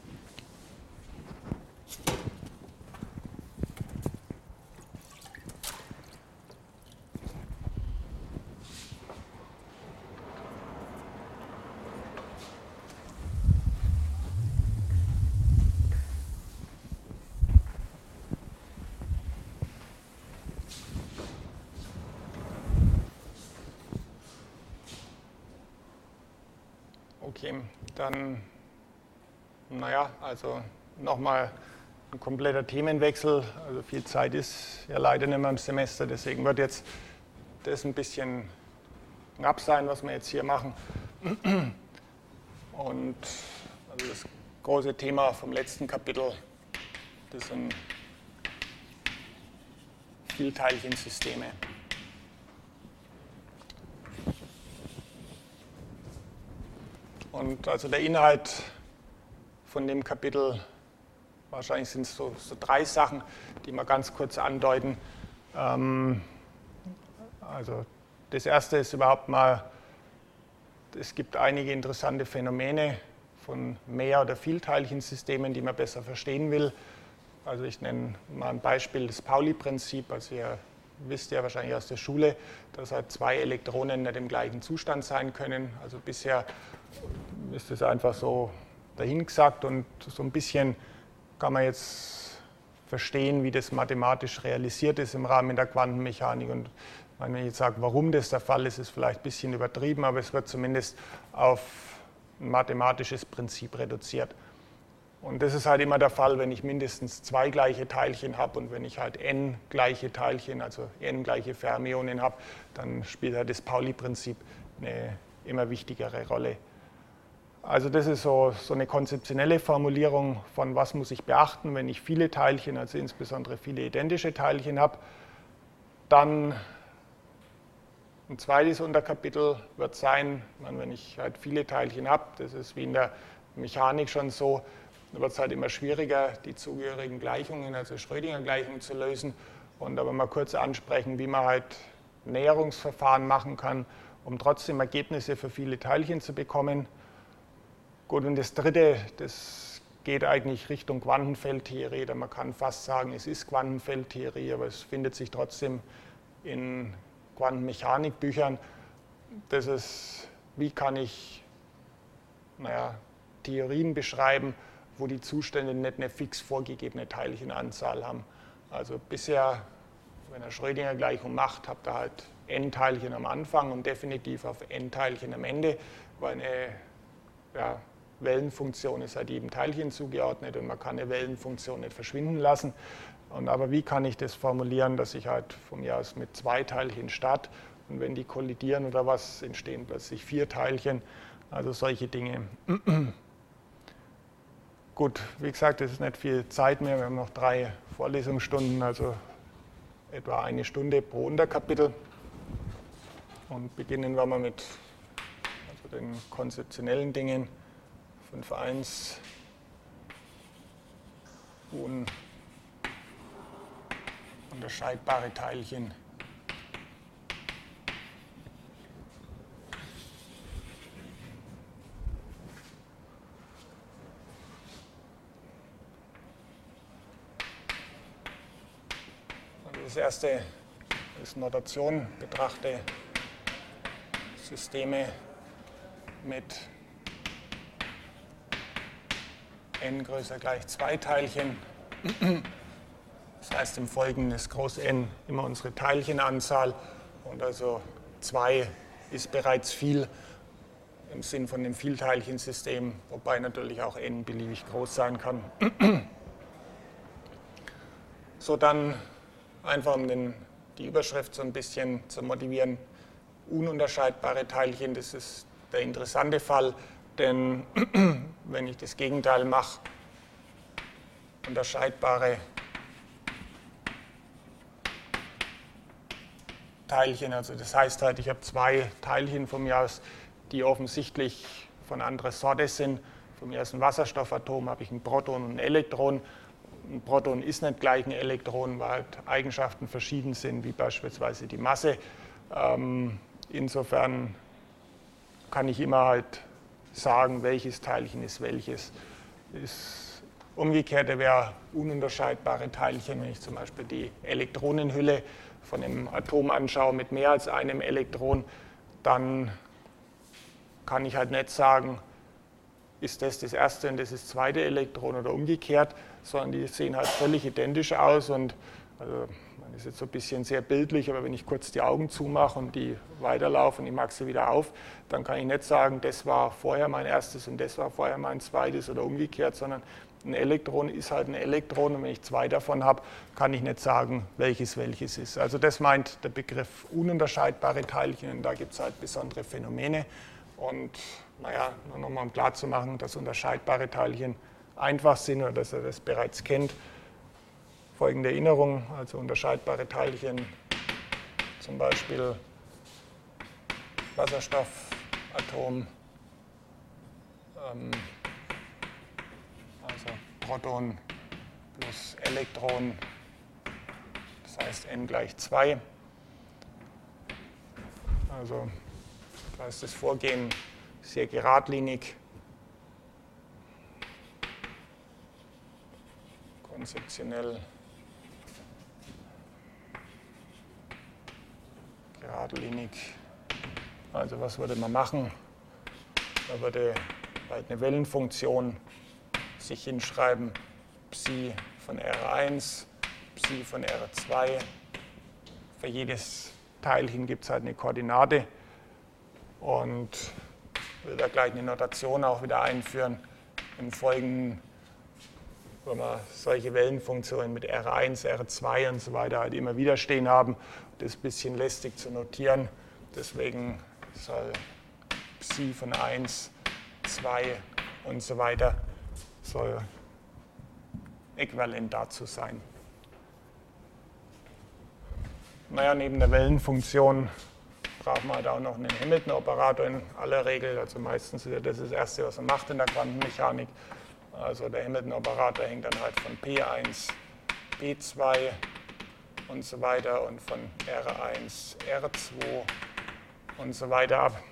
Okay, dann, naja, also nochmal ein kompletter Themenwechsel. Also viel Zeit ist ja leider nicht mehr im Semester, deswegen wird jetzt das ein bisschen knapp sein, was wir jetzt hier machen. Und also das große Thema vom letzten Kapitel, das sind Vielteilchensysteme. Und also der Inhalt von dem Kapitel, wahrscheinlich sind es so, so drei Sachen, die wir ganz kurz andeuten. Ähm, also das erste ist überhaupt mal, es gibt einige interessante Phänomene von Mehr- oder Vielteilchensystemen, die man besser verstehen will. Also ich nenne mal ein Beispiel, das Pauli-Prinzip. Also ihr wisst ja wahrscheinlich aus der Schule, dass halt zwei Elektronen nicht im gleichen Zustand sein können. Also bisher ist es einfach so dahingesagt und so ein bisschen kann man jetzt verstehen, wie das mathematisch realisiert ist im Rahmen der Quantenmechanik. Und wenn ich jetzt sage, warum das der Fall ist, ist vielleicht ein bisschen übertrieben, aber es wird zumindest auf ein mathematisches Prinzip reduziert. Und das ist halt immer der Fall, wenn ich mindestens zwei gleiche Teilchen habe und wenn ich halt n gleiche Teilchen, also n gleiche Fermionen habe, dann spielt halt das Pauli-Prinzip eine immer wichtigere Rolle. Also das ist so, so eine konzeptionelle Formulierung von, was muss ich beachten, wenn ich viele Teilchen, also insbesondere viele identische Teilchen habe. Dann ein zweites Unterkapitel wird sein, wenn ich halt viele Teilchen habe, das ist wie in der Mechanik schon so, dann wird es halt immer schwieriger, die zugehörigen Gleichungen, also Schrödinger-Gleichungen zu lösen. Und aber mal kurz ansprechen, wie man halt Näherungsverfahren machen kann, um trotzdem Ergebnisse für viele Teilchen zu bekommen. Gut, und das dritte, das geht eigentlich Richtung Quantenfeldtheorie. Man kann fast sagen, es ist Quantenfeldtheorie, aber es findet sich trotzdem in Quantenmechanikbüchern. Das ist, wie kann ich naja, Theorien beschreiben, wo die Zustände nicht eine fix vorgegebene Teilchenanzahl haben. Also bisher, wenn ihr Schrödinger-Gleichung macht, habt ihr halt n Teilchen am Anfang und definitiv auf n Teilchen am Ende, weil eine ja, Wellenfunktion ist halt jedem Teilchen zugeordnet und man kann eine Wellenfunktion nicht verschwinden lassen. Und aber wie kann ich das formulieren, dass ich halt von mir aus mit zwei Teilchen starte und wenn die kollidieren oder was, entstehen plötzlich vier Teilchen, also solche Dinge. Gut, wie gesagt, es ist nicht viel Zeit mehr, wir haben noch drei Vorlesungsstunden, also etwa eine Stunde pro Unterkapitel. Und beginnen wir mal mit also den konzeptionellen Dingen. fünf Punkt eins, un unterscheidbare Teilchen. Das erste ist Notation, betrachte Systeme mit n größer gleich zwei Teilchen. Das heißt, im Folgenden ist groß N immer unsere Teilchenanzahl und also zwei ist bereits viel im Sinn von dem Vielteilchensystem, wobei natürlich auch n beliebig groß sein kann. So, dann einfach um den, die Überschrift so ein bisschen zu motivieren, ununterscheidbare Teilchen, das ist der interessante Fall, denn wenn ich das Gegenteil mache, unterscheidbare Teilchen, also das heißt halt, ich habe zwei Teilchen von mir aus, die offensichtlich von anderer Sorte sind. Von mir aus ein Wasserstoffatom habe ich ein Proton und ein Elektron. Ein Proton ist nicht gleich ein Elektron, weil halt Eigenschaften verschieden sind, wie beispielsweise die Masse. Insofern kann ich immer halt sagen, welches Teilchen ist welches. Das Umgekehrte wäre ununterscheidbare Teilchen, wenn ich zum Beispiel die Elektronenhülle von einem Atom anschaue mit mehr als einem Elektron, dann kann ich halt nicht sagen, ist das das erste und das das zweite Elektron oder umgekehrt, sondern die sehen halt völlig identisch aus und also, das ist jetzt so ein bisschen sehr bildlich, aber wenn ich kurz die Augen zumache und die weiterlaufen und ich mache sie wieder auf, dann kann ich nicht sagen, das war vorher mein erstes und das war vorher mein zweites oder umgekehrt, sondern ein Elektron ist halt ein Elektron und wenn ich zwei davon habe, kann ich nicht sagen, welches welches ist. Also das meint der Begriff ununterscheidbare Teilchen und da gibt es halt besondere Phänomene. Und naja, nur nochmal um klarzumachen, dass unterscheidbare Teilchen einfach sind oder dass ihr das bereits kennt. Folgende Erinnerung, also unterscheidbare Teilchen, zum Beispiel Wasserstoffatom, ähm, also Proton plus Elektron, das heißt n gleich zwei. Also da ist das Vorgehen sehr geradlinig. Konzeptionell geradlinig. Also was würde man machen? Da würde halt eine Wellenfunktion sich hinschreiben, Psi von R eins, Psi von R zwei. Für jedes Teilchen gibt es halt eine Koordinate. Und will da gleich eine Notation auch wieder einführen. Im Folgenden, wenn wir solche Wellenfunktionen mit R eins, R zwei und so weiter halt immer wieder stehen haben. Das ist ein bisschen lästig zu notieren. Deswegen soll Psi von eins, zwei und so weiter soll äquivalent dazu sein. Naja, neben der Wellenfunktion braucht man halt auch noch einen Hamilton-Operator in aller Regel. Also meistens ist das das Erste, was man macht in der Quantenmechanik. Also der Hamilton-Operator hängt dann halt von P eins, P zwei und so weiter und von R eins, R zwei und so weiter ab.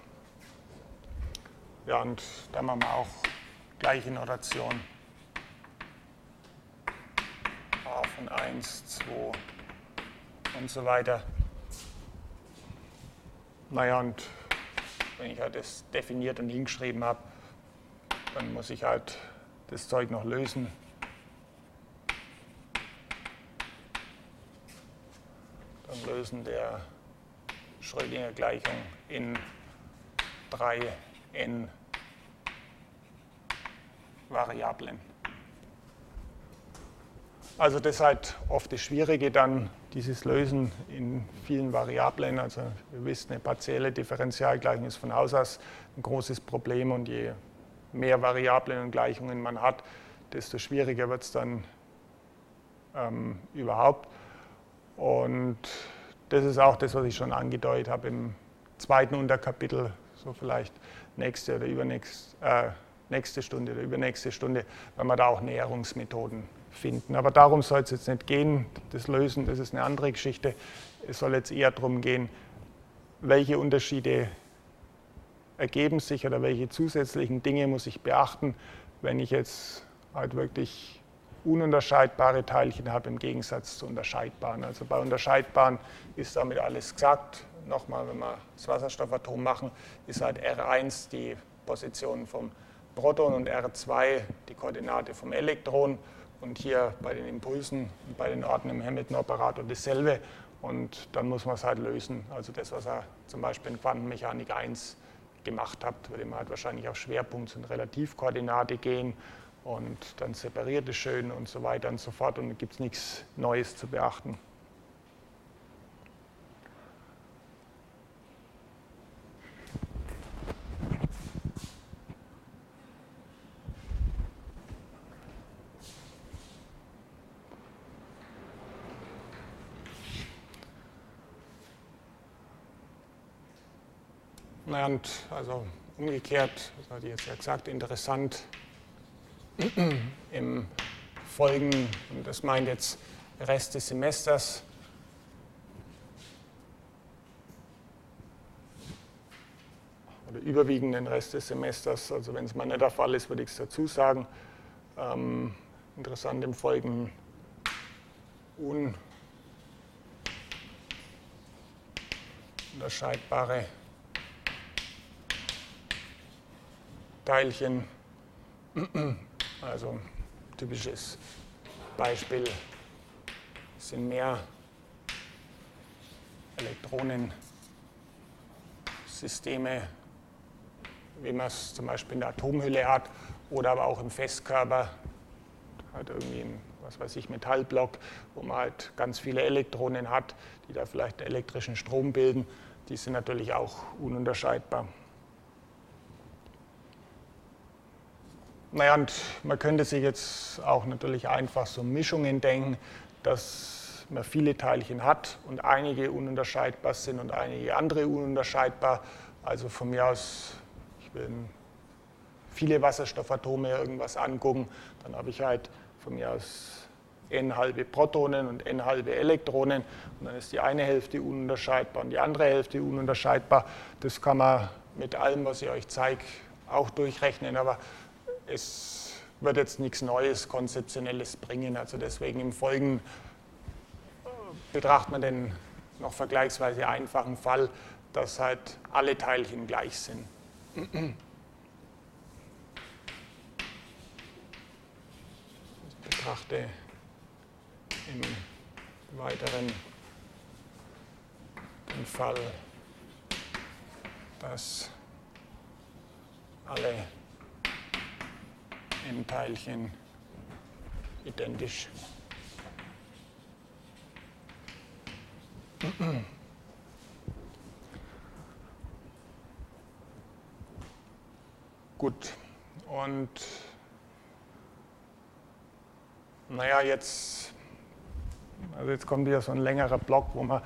Ja, und da machen wir auch gleiche Notation. A von eins, zwei und so weiter. Naja, und wenn ich halt das definiert und hingeschrieben habe, dann muss ich halt das Zeug noch lösen. Dann lösen der Schrödinger-Gleichung in drei n Variablen. Also das ist halt oft das Schwierige dann, dieses Lösen in vielen Variablen. Also ihr wisst, eine partielle Differentialgleichung ist von Haus aus ein großes Problem und je mehr Variablen und Gleichungen man hat, desto schwieriger wird es dann ähm, überhaupt. Und das ist auch das, was ich schon angedeutet habe im zweiten Unterkapitel, so vielleicht nächste oder übernächste, äh, nächste Stunde oder übernächste Stunde, wenn wir da auch Näherungsmethoden finden. Aber darum soll es jetzt nicht gehen, das Lösen, das ist eine andere Geschichte. Es soll jetzt eher darum gehen, welche Unterschiede ergeben sich oder welche zusätzlichen Dinge muss ich beachten, wenn ich jetzt halt wirklich ununterscheidbare Teilchen habe im Gegensatz zu unterscheidbaren. Also bei unterscheidbaren ist damit alles gesagt. Nochmal, wenn wir das Wasserstoffatom machen, ist halt R eins die Position vom Proton und R zwei die Koordinate vom Elektron. Und hier bei den Impulsen und bei den Orten im Hamilton-Operator dasselbe. Und dann muss man es halt lösen. Also das, was er zum Beispiel in Quantenmechanik eins gemacht hat, würde man halt wahrscheinlich auf Schwerpunkt- und Relativkoordinate gehen. Und dann separiert es schön und so weiter und so fort. Und da gibt es nichts Neues zu beachten. Naja, und also umgekehrt, das hatte ich jetzt ja gesagt, interessant im Folgenden, und das meint jetzt Rest des Semesters, oder überwiegenden Rest des Semesters, also wenn es mal nicht der Fall ist, würde ich es dazu sagen. Ähm, interessant im Folgenden ununterscheidbare Teilchen, also typisches Beispiel sind mehr Elektronensysteme, wie man es zum Beispiel in der Atomhülle hat oder aber auch im Festkörper, halt irgendwie ein, was weiß ich, Metallblock, wo man halt ganz viele Elektronen hat, die da vielleicht elektrischen Strom bilden, die sind natürlich auch ununterscheidbar. Naja, und man könnte sich jetzt auch natürlich einfach so Mischungen denken, dass man viele Teilchen hat und einige ununterscheidbar sind und einige andere ununterscheidbar. Also von mir aus, ich will viele Wasserstoffatome irgendwas angucken, dann habe ich halt von mir aus n halbe Protonen und n halbe Elektronen und dann ist die eine Hälfte ununterscheidbar und die andere Hälfte ununterscheidbar. Das kann man mit allem, was ich euch zeige, auch durchrechnen, aber es wird jetzt nichts Neues, Konzeptionelles bringen. Also deswegen im Folgenden betrachtet man den noch vergleichsweise einfachen Fall, dass halt alle Teilchen gleich sind. Ich betrachte im Weiteren den Fall, dass alle n-Teilchen identisch. Gut, und naja, jetzt, also jetzt kommt wieder so ein längerer Block, wo man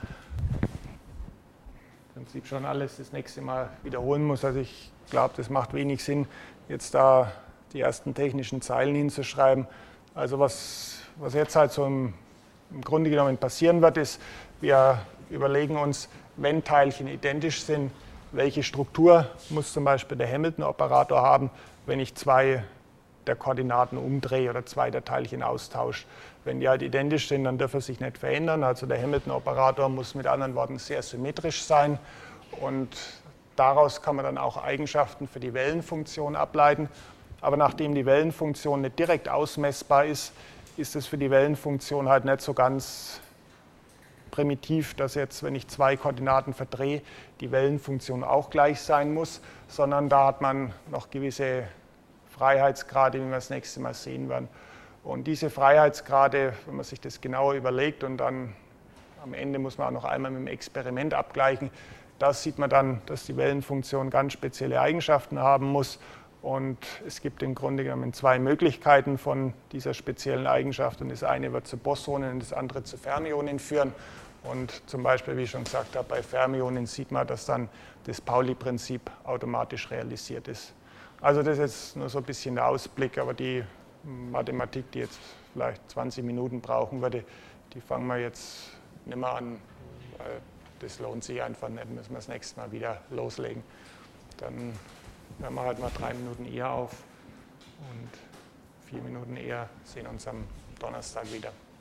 im Prinzip schon alles das nächste Mal wiederholen muss. Also ich glaube, das macht wenig Sinn, jetzt da die ersten technischen Zeilen hinzuschreiben. Also was, was jetzt halt so im, im Grunde genommen passieren wird, ist, wir überlegen uns, wenn Teilchen identisch sind, welche Struktur muss zum Beispiel der Hamilton-Operator haben, wenn ich zwei der Koordinaten umdrehe oder zwei der Teilchen austausche. Wenn die halt identisch sind, dann dürfen sie sich nicht verändern. Also der Hamilton-Operator muss mit anderen Worten sehr symmetrisch sein. Und daraus kann man dann auch Eigenschaften für die Wellenfunktion ableiten. Aber nachdem die Wellenfunktion nicht direkt ausmessbar ist, ist es für die Wellenfunktion halt nicht so ganz primitiv, dass jetzt, wenn ich zwei Koordinaten verdrehe, die Wellenfunktion auch gleich sein muss, sondern da hat man noch gewisse Freiheitsgrade, wie wir das nächste Mal sehen werden. Und diese Freiheitsgrade, wenn man sich das genauer überlegt und dann am Ende muss man auch noch einmal mit dem Experiment abgleichen, da sieht man dann, dass die Wellenfunktion ganz spezielle Eigenschaften haben muss. Und es gibt im Grunde genommen zwei Möglichkeiten von dieser speziellen Eigenschaft. Und das eine wird zu Bosonen und das andere zu Fermionen führen. Und zum Beispiel, wie ich schon gesagt habe, bei Fermionen sieht man, dass dann das Pauli-Prinzip automatisch realisiert ist. Also das ist jetzt nur so ein bisschen der Ausblick, aber die Mathematik, die jetzt vielleicht zwanzig Minuten brauchen würde, die fangen wir jetzt nicht mehr an, weil das lohnt sich einfach nicht, müssen wir das nächste Mal wieder loslegen. Dann hören wir halt mal drei Minuten eher auf und vier Minuten eher, sehen uns am Donnerstag wieder.